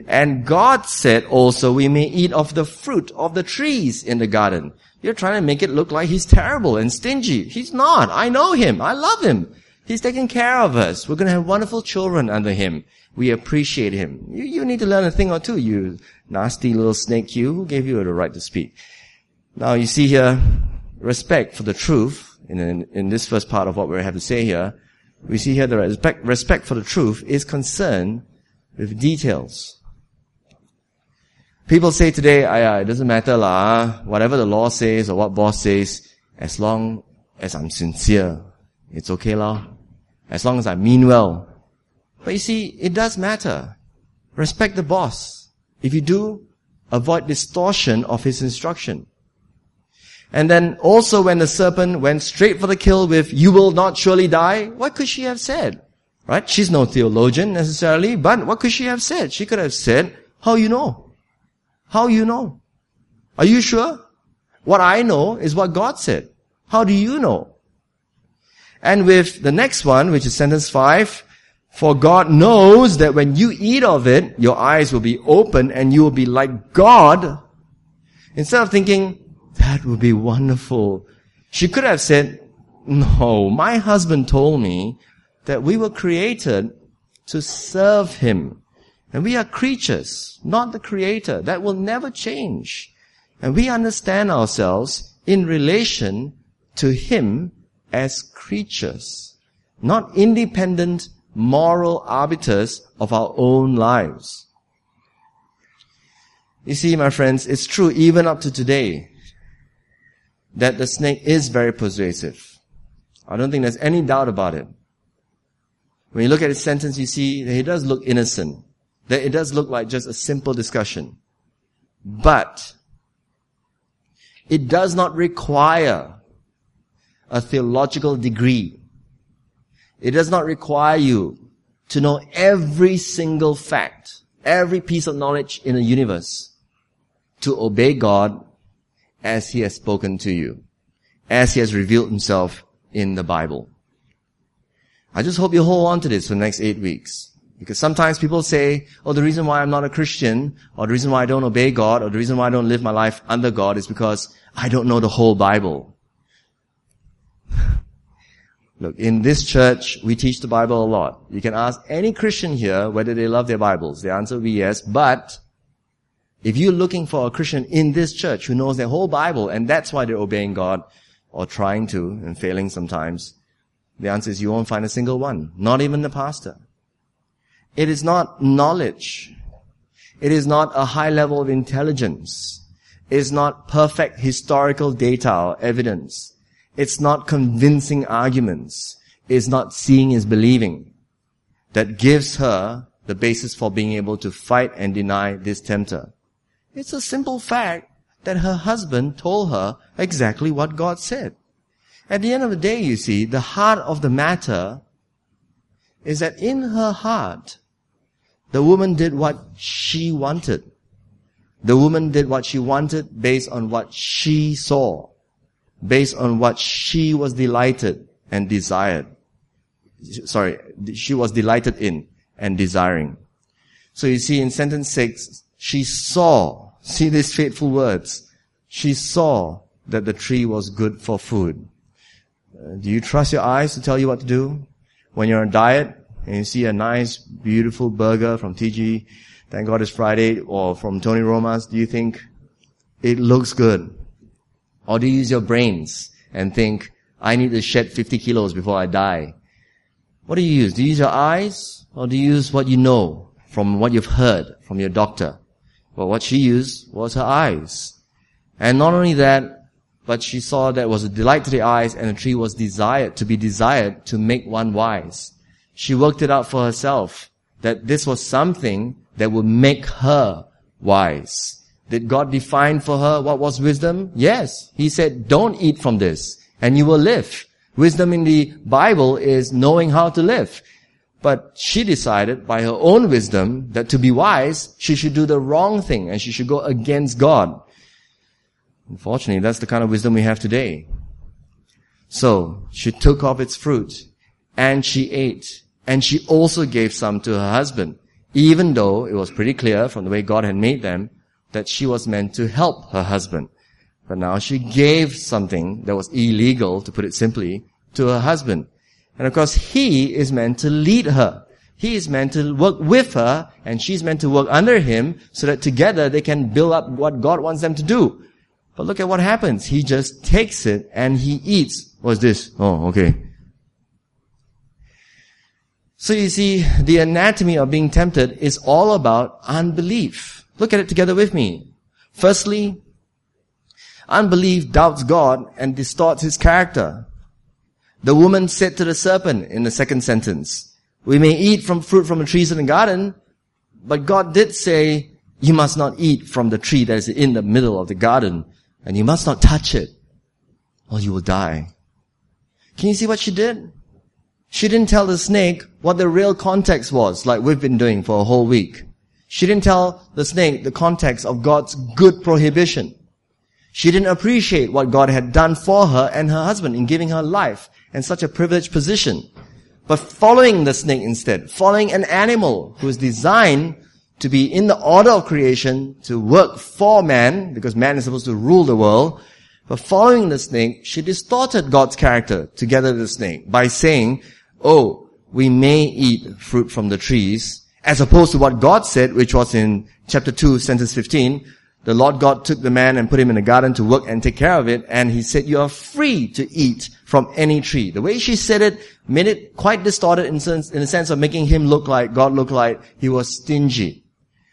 And God said also we may eat of the fruit of the trees in the garden. You're trying to make it look like he's terrible and stingy. He's not. I know him. I love him. He's taking care of us. We're going to have wonderful children under him. We appreciate him. You, you need to learn a thing or two, you nasty little snake you. Who gave you the right to speak? Now you see here, respect for the truth. In, in, in this first part of what we have to say here, we see here the respect, respect for the truth is concerned with details. People say today, ah, it doesn't matter lah, whatever the law says or what boss says, as long as I'm sincere, it's okay lah. As long as I mean well. But you see, it does matter. Respect the boss. If you do, avoid distortion of his instruction. And then also when the serpent went straight for the kill with, you will not surely die, what could she have said? Right? She's no theologian necessarily, but what could she have said? She could have said, how you know? How you know? Are you sure? What I know is what God said. How do you know? And with the next one, which is sentence five, for God knows that when you eat of it, your eyes will be open and you will be like God. Instead of thinking, that would be wonderful, she could have said, no, my husband told me that we were created to serve him. And we are creatures, not the creator. That will never change. And we understand ourselves in relation to him as creatures, not independent moral arbiters of our own lives. You see, my friends, it's true even up to today that the snake is very persuasive. I don't think there's any doubt about it. When you look at his sentence, you see that he does look innocent. That it does look like just a simple discussion. But it does not require a theological degree. It does not require you to know every single fact, every piece of knowledge in the universe to obey God as he has spoken to you, as he has revealed himself in the Bible. I just hope you hold on to this for the next eight weeks. Because sometimes people say, oh, the reason why I'm not a Christian, or the reason why I don't obey God, or the reason why I don't live my life under God is because I don't know the whole Bible. Look, in this church, we teach the Bible a lot. You can ask any Christian here whether they love their Bibles. The answer will be yes. But if you're looking for a Christian in this church who knows their whole Bible, and that's why they're obeying God, or trying to, and failing sometimes, the answer is you won't find a single one. Not even the pastor. It is not knowledge. It is not a high level of intelligence. It is not perfect historical data or evidence. It's not convincing arguments. It's not seeing is believing that gives her the basis for being able to fight and deny this tempter. It's a simple fact that her husband told her exactly what God said. At the end of the day, you see, the heart of the matter is that in her heart, the woman did what she wanted. The woman did what she wanted based on what she saw, based on what she was delighted and desired. Sorry, she was delighted in and desiring. So you see in sentence six, she saw, see these faithful words, she saw that the tree was good for food. Uh, do you trust your eyes to tell you what to do? When you're on a diet, and you see a nice, beautiful burger from T G, thank God it's Friday, or from Tony Roma's, do you think it looks good? Or do you use your brains and think, I need to shed fifty kilos before I die? What do you use? Do you use your eyes? Or do you use what you know from what you've heard from your doctor? Well, what she used was her eyes. And not only that, but she saw that it was a delight to the eyes, and the tree was desired, to be desired to make one wise. She worked it out for herself, that this was something that would make her wise. Did God define for her what was wisdom? Yes. He said, don't eat from this, and you will live. Wisdom in the Bible is knowing how to live. But she decided by her own wisdom that to be wise, she should do the wrong thing, and she should go against God. Unfortunately, that's the kind of wisdom we have today. So, she took of its fruit, and she ate. And she also gave some to her husband. even though it was pretty clear from the way God had made them that she was meant to help her husband. But now she gave something that was illegal, to put it simply, to her husband. And of course, he is meant to lead her. He is meant to work with her, and she's meant to work under him, so that together they can build up what God wants them to do. But look at what happens. He just takes it and he eats. What's this? Oh, okay. So you see, the anatomy of being tempted is all about unbelief. Look at it together with me. Firstly, unbelief doubts God and distorts his character. The woman said to the serpent in the second sentence, "We may eat from fruit from the trees in the garden," but God did say, "You must not eat from the tree that is in the middle of the garden, and you must not touch it, or you will die." Can you see what she did? She didn't tell the snake what the real context was, like we've been doing for a whole week. She didn't tell the snake the context of God's good prohibition. She didn't appreciate what God had done for her and her husband in giving her life and such a privileged position. But following the snake instead, following an animal who is designed to be in the order of creation, to work for man, because man is supposed to rule the world. But following the snake, she distorted God's character together with the snake by saying, "Oh, we may eat fruit from the trees," as opposed to what God said, which was in chapter two, sentence fifteen. The Lord God took the man and put him in the garden to work and take care of it, and he said, "You are free to eat from any tree." The way she said it made it quite distorted in, sense, in the sense of making him look like, God look like he was stingy.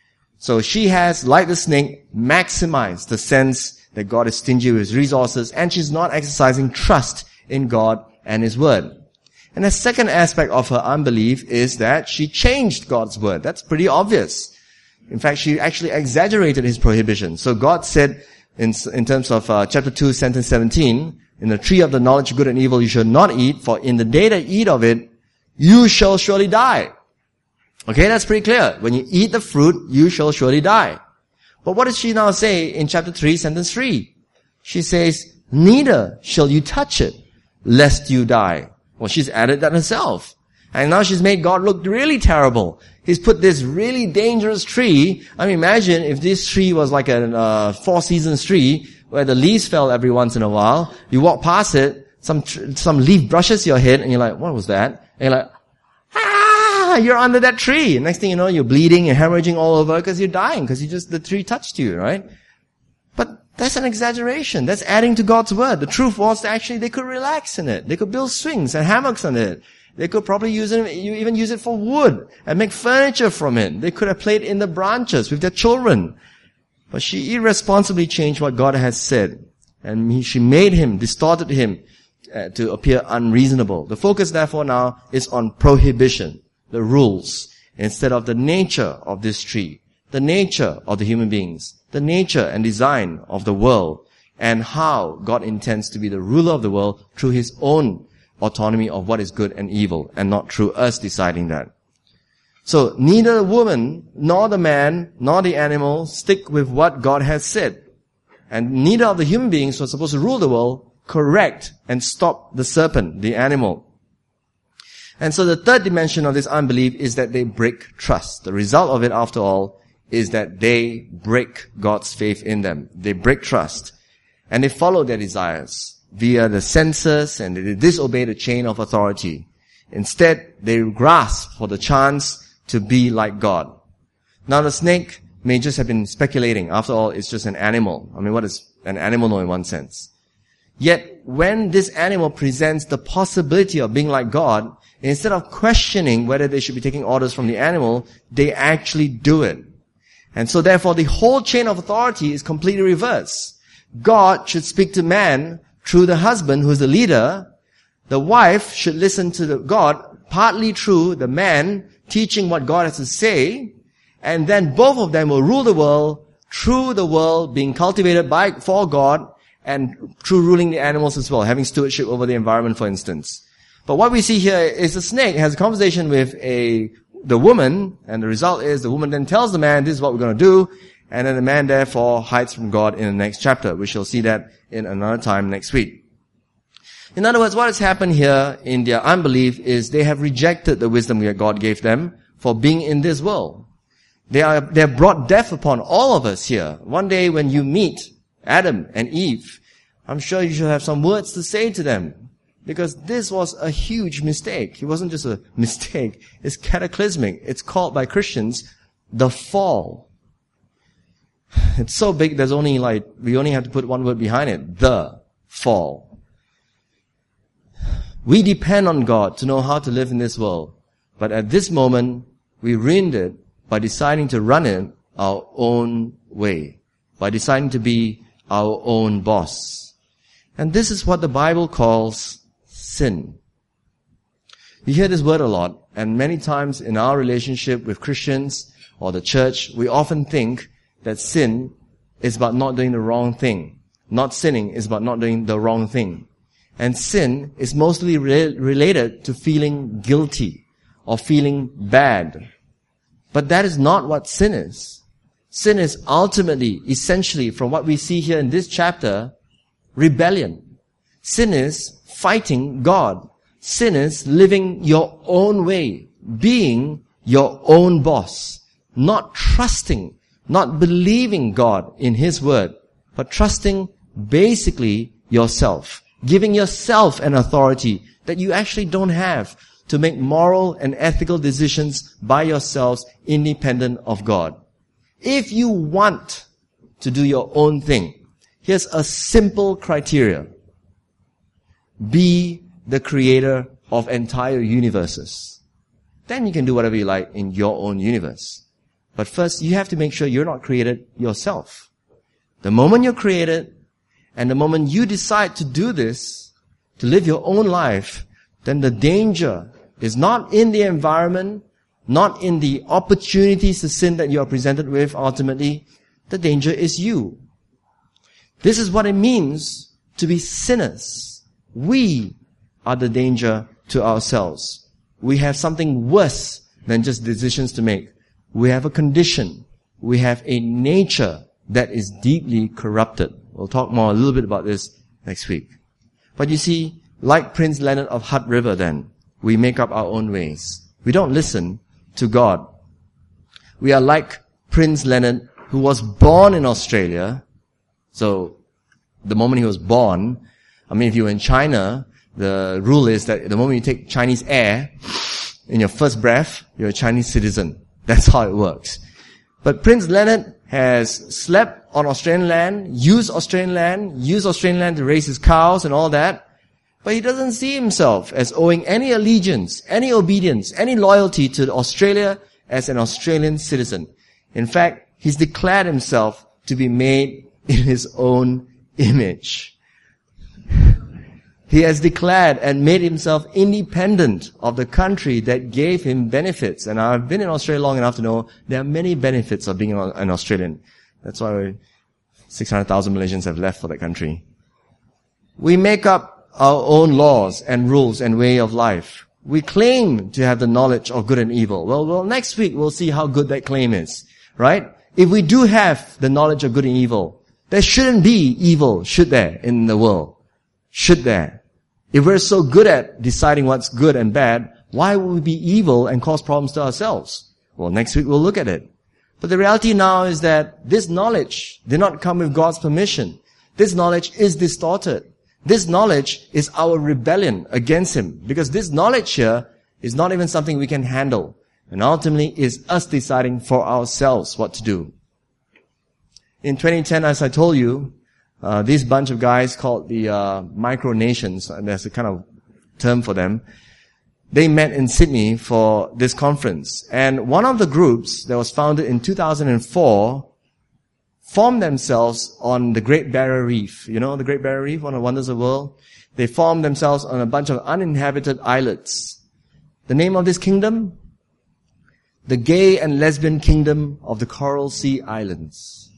So she has, like the snake, maximized the sense that God is stingy with his resources, and she's not exercising trust in God and his word. And the second aspect of her unbelief is that she changed God's word. That's pretty obvious. In fact, she actually exaggerated his prohibition. So God said, in, in terms of uh, chapter two, sentence seventeen, "In the tree of the knowledge of good and evil you shall not eat, for in the day that you eat of it, you shall surely die." Okay, that's pretty clear. When you eat the fruit, you shall surely die. But what does she now say in chapter three, sentence three? She says, "Neither shall you touch it, lest you die." Well, she's added that herself. And now she's made God look really terrible. He's put this really dangerous tree. I mean, imagine if this tree was like a uh, four seasons tree where the leaves fell every once in a while. You walk past it, some tr- some leaf brushes your head, and you're like, "What was that?" And you're like, "Ah, you're under that tree." And next thing you know, you're bleeding and hemorrhaging all over because you're dying because you just the tree touched you, right? But that's an exaggeration. That's adding to God's word. The truth was that actually they could relax in it. They could build swings and hammocks on it. They could probably use it, you even use it for wood and make furniture from it. They could have played in the branches with their children. But she irresponsibly changed what God has said. And he, she made him, distorted him uh, to appear unreasonable. The focus therefore now is on prohibition, the rules, instead of the nature of this tree, the nature of the human beings, the nature and design of the world, and how God intends to be the ruler of the world through his own autonomy of what is good and evil, and not through us deciding that. So neither the woman, nor the man, nor the animal stick with what God has said. And neither of the human beings who are supposed to rule the world correct and stop the serpent, the animal. And so the third dimension of this unbelief is that they break trust. The result of it, after all, is that they break God's faith in them. They break trust. And they follow their desires via the senses, and they disobey the chain of authority. Instead, they grasp for the chance to be like God. Now the snake may just have been speculating. After all, it's just an animal. I mean, what does an animal know in one sense? Yet, when this animal presents the possibility of being like God, instead of questioning whether they should be taking orders from the animal, they actually do it. And so therefore, the whole chain of authority is completely reversed. God should speak to man through the husband, who is the leader. The wife should listen to the God, partly through the man teaching what God has to say, and then both of them will rule the world through the world being cultivated by for God, and through ruling the animals as well, having stewardship over the environment, for instance. But what we see here is the snake has a conversation with a the woman, and the result is the woman then tells the man, "This is what we're going to do," and then the man therefore hides from God in the next chapter. We shall see that in another time next week. In other words, what has happened here in their unbelief is they have rejected the wisdom that God gave them for being in this world. They are, they have brought death upon all of us here. One day when you meet Adam and Eve, I'm sure you should have some words to say to them. Because this was a huge mistake. It wasn't just a mistake. It's cataclysmic. It's called by Christians the fall. It's so big, there's only like, we only have to put one word behind it. The fall. We depend on God to know how to live in this world. But at this moment, we ruined it by deciding to run it our own way. By deciding to be our own boss. And this is what the Bible calls sin. You hear this word a lot, and many times in our relationship with Christians or the church, we often think that sin is about not doing the wrong thing. Not sinning is about not doing the wrong thing. And sin is mostly re- related to feeling guilty or feeling bad. But that is not what sin is. Sin is ultimately, essentially, from what we see here in this chapter, rebellion. Sin is fighting God. Sin is living your own way, being your own boss, not trusting, not believing God in His word, but trusting basically yourself, giving yourself an authority that you actually don't have to make moral and ethical decisions by yourselves independent of God. If you want to do your own thing, here's a simple criteria. Be the creator of entire universes. Then you can do whatever you like in your own universe. But first, you have to make sure you're not created yourself. The moment you're created, and the moment you decide to do this, to live your own life, then the danger is not in the environment, not in the opportunities to sin that you are presented with ultimately. The danger is you. This is what it means to be sinners. We are the danger to ourselves. We have something worse than just decisions to make. We have a condition. We have a nature that is deeply corrupted. We'll talk more a little bit about this next week. But you see, like Prince Leonard of Hutt River then, we make up our own ways. We don't listen to God. We are like Prince Leonard, who was born in Australia. So, the moment he was born, I mean, if you were in China, the rule is that the moment you take Chinese air, in your first breath, you're a Chinese citizen. That's how it works. But Prince Leonard has slept on Australian land, used Australian land, used Australian land to raise his cows and all that. But he doesn't see himself as owing any allegiance, any obedience, any loyalty to Australia as an Australian citizen. In fact, he's declared himself to be made in his own image. He has declared and made himself independent of the country that gave him benefits. And I've been in Australia long enough to know there are many benefits of being an Australian. That's why six hundred thousand Malaysians have left for that country. We make up our own laws and rules and way of life. We claim to have the knowledge of good and evil. Well, well, next week we'll see how good that claim is, right? If we do have the knowledge of good and evil, there shouldn't be evil, should there, in the world? Should there? If we're so good at deciding what's good and bad, why would we be evil and cause problems to ourselves? Well, next week we'll look at it. But the reality now is that this knowledge did not come with God's permission. This knowledge is distorted. This knowledge is our rebellion against Him. Because this knowledge here is not even something we can handle. And ultimately is us deciding for ourselves what to do. In twenty ten, as I told you, uh, this bunch of guys called the uh, micronations, and there's a kind of term for them, they met in Sydney for this conference. And one of the groups that was founded in two thousand four formed themselves on the Great Barrier Reef. You know the Great Barrier Reef, one of the wonders of the world? They formed themselves on a bunch of uninhabited islets. The name of this kingdom? The Gay and Lesbian Kingdom of the Coral Sea Islands.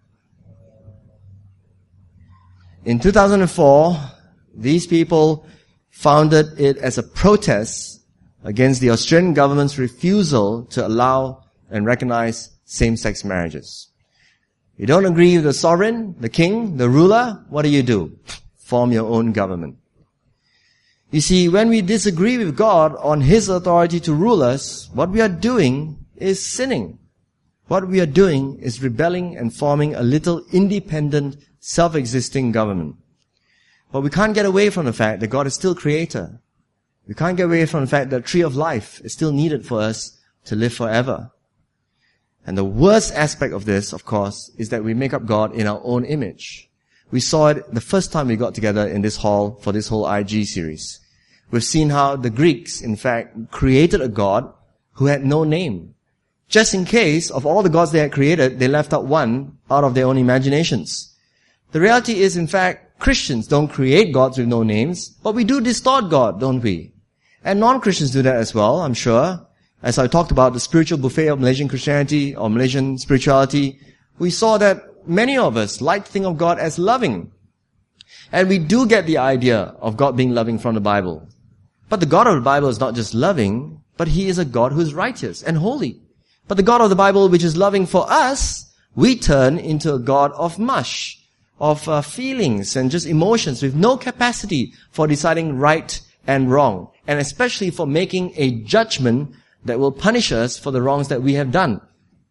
In two thousand four, these people founded it as a protest against the Australian government's refusal to allow and recognize same-sex marriages. You don't agree with the sovereign, the king, the ruler, what do you do? Form your own government. You see, when we disagree with God on His authority to rule us, what we are doing is sinning. What we are doing is rebelling and forming a little independent, self-existing government. But we can't get away from the fact that God is still creator. We can't get away from the fact that the tree of life is still needed for us to live forever. And the worst aspect of this, of course, is that we make up God in our own image. We saw it the first time we got together in this hall for this whole I G series. We've seen how the Greeks, in fact, created a God who had no name. Just in case of all the gods they had created, they left out one out of their own imaginations. The reality is, in fact, Christians don't create gods with no names, but we do distort God, don't we? And non-Christians do that as well, I'm sure. As I talked about the spiritual buffet of Malaysian Christianity or Malaysian spirituality, we saw that many of us like to think of God as loving. And we do get the idea of God being loving from the Bible. But the God of the Bible is not just loving, but He is a God who is righteous and holy. But the God of the Bible, which is loving for us, we turn into a God of mush, of uh, feelings and just emotions with no capacity for deciding right and wrong, and especially for making a judgment that will punish us for the wrongs that we have done.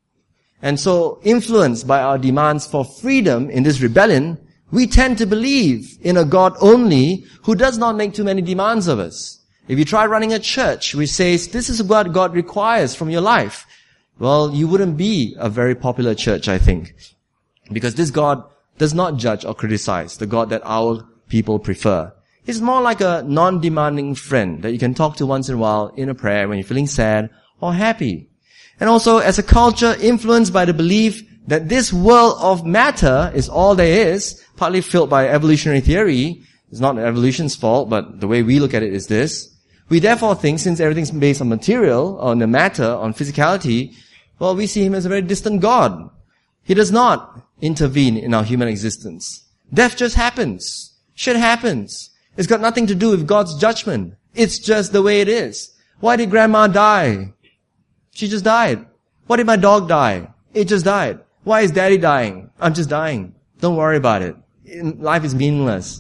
And so, influenced by our demands for freedom in this rebellion, we tend to believe in a God only who does not make too many demands of us. If you try running a church which says, this is what God requires from your life, well, you wouldn't be a very popular church, I think. Because this God does not judge or criticize, the God that our people prefer. He's more like a non-demanding friend that you can talk to once in a while in a prayer when you're feeling sad or happy. And also, as a culture influenced by the belief that this world of matter is all there is, partly filled by evolutionary theory, it's not evolution's fault, but the way we look at it is this. We therefore think, since everything's based on material, on the matter, on physicality, well, we see Him as a very distant God. He does not intervene in our human existence. Death just happens. Shit happens. It's got nothing to do with God's judgment. It's just the way it is. Why did Grandma die? She just died. Why did my dog die? It just died. Why is Daddy dying? I'm just dying. Don't worry about it. Life is meaningless.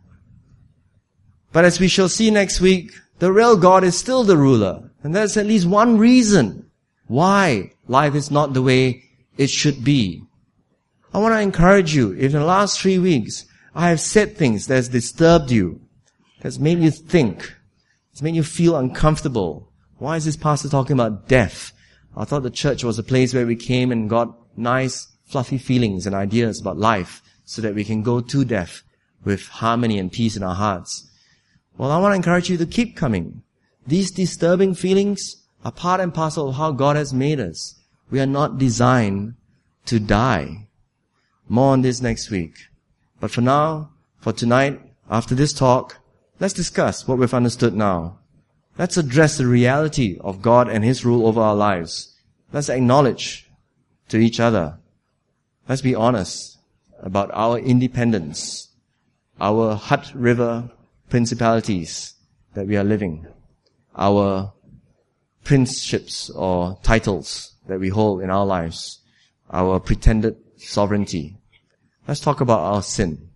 But as we shall see next week, the real God is still the ruler. And there's at least one reason why life is not the way it should be. I want to encourage you, if in the last three weeks I have said things that has disturbed you, that's made you think, it's made you feel uncomfortable. Why is this pastor talking about death? I thought the church was a place where we came and got nice, fluffy feelings and ideas about life so that we can go to death with harmony and peace in our hearts. Well, I want to encourage you to keep coming. These disturbing feelings are part and parcel of how God has made us. We are not designed to die. More on this next week. But for now, for tonight, after this talk, let's discuss what we've understood now. Let's address the reality of God and His rule over our lives. Let's acknowledge to each other. Let's be honest about our independence, our Hutt River principalities that we are living, our princeships or titles that we hold in our lives, our pretended sovereignty. Let's talk about our sin.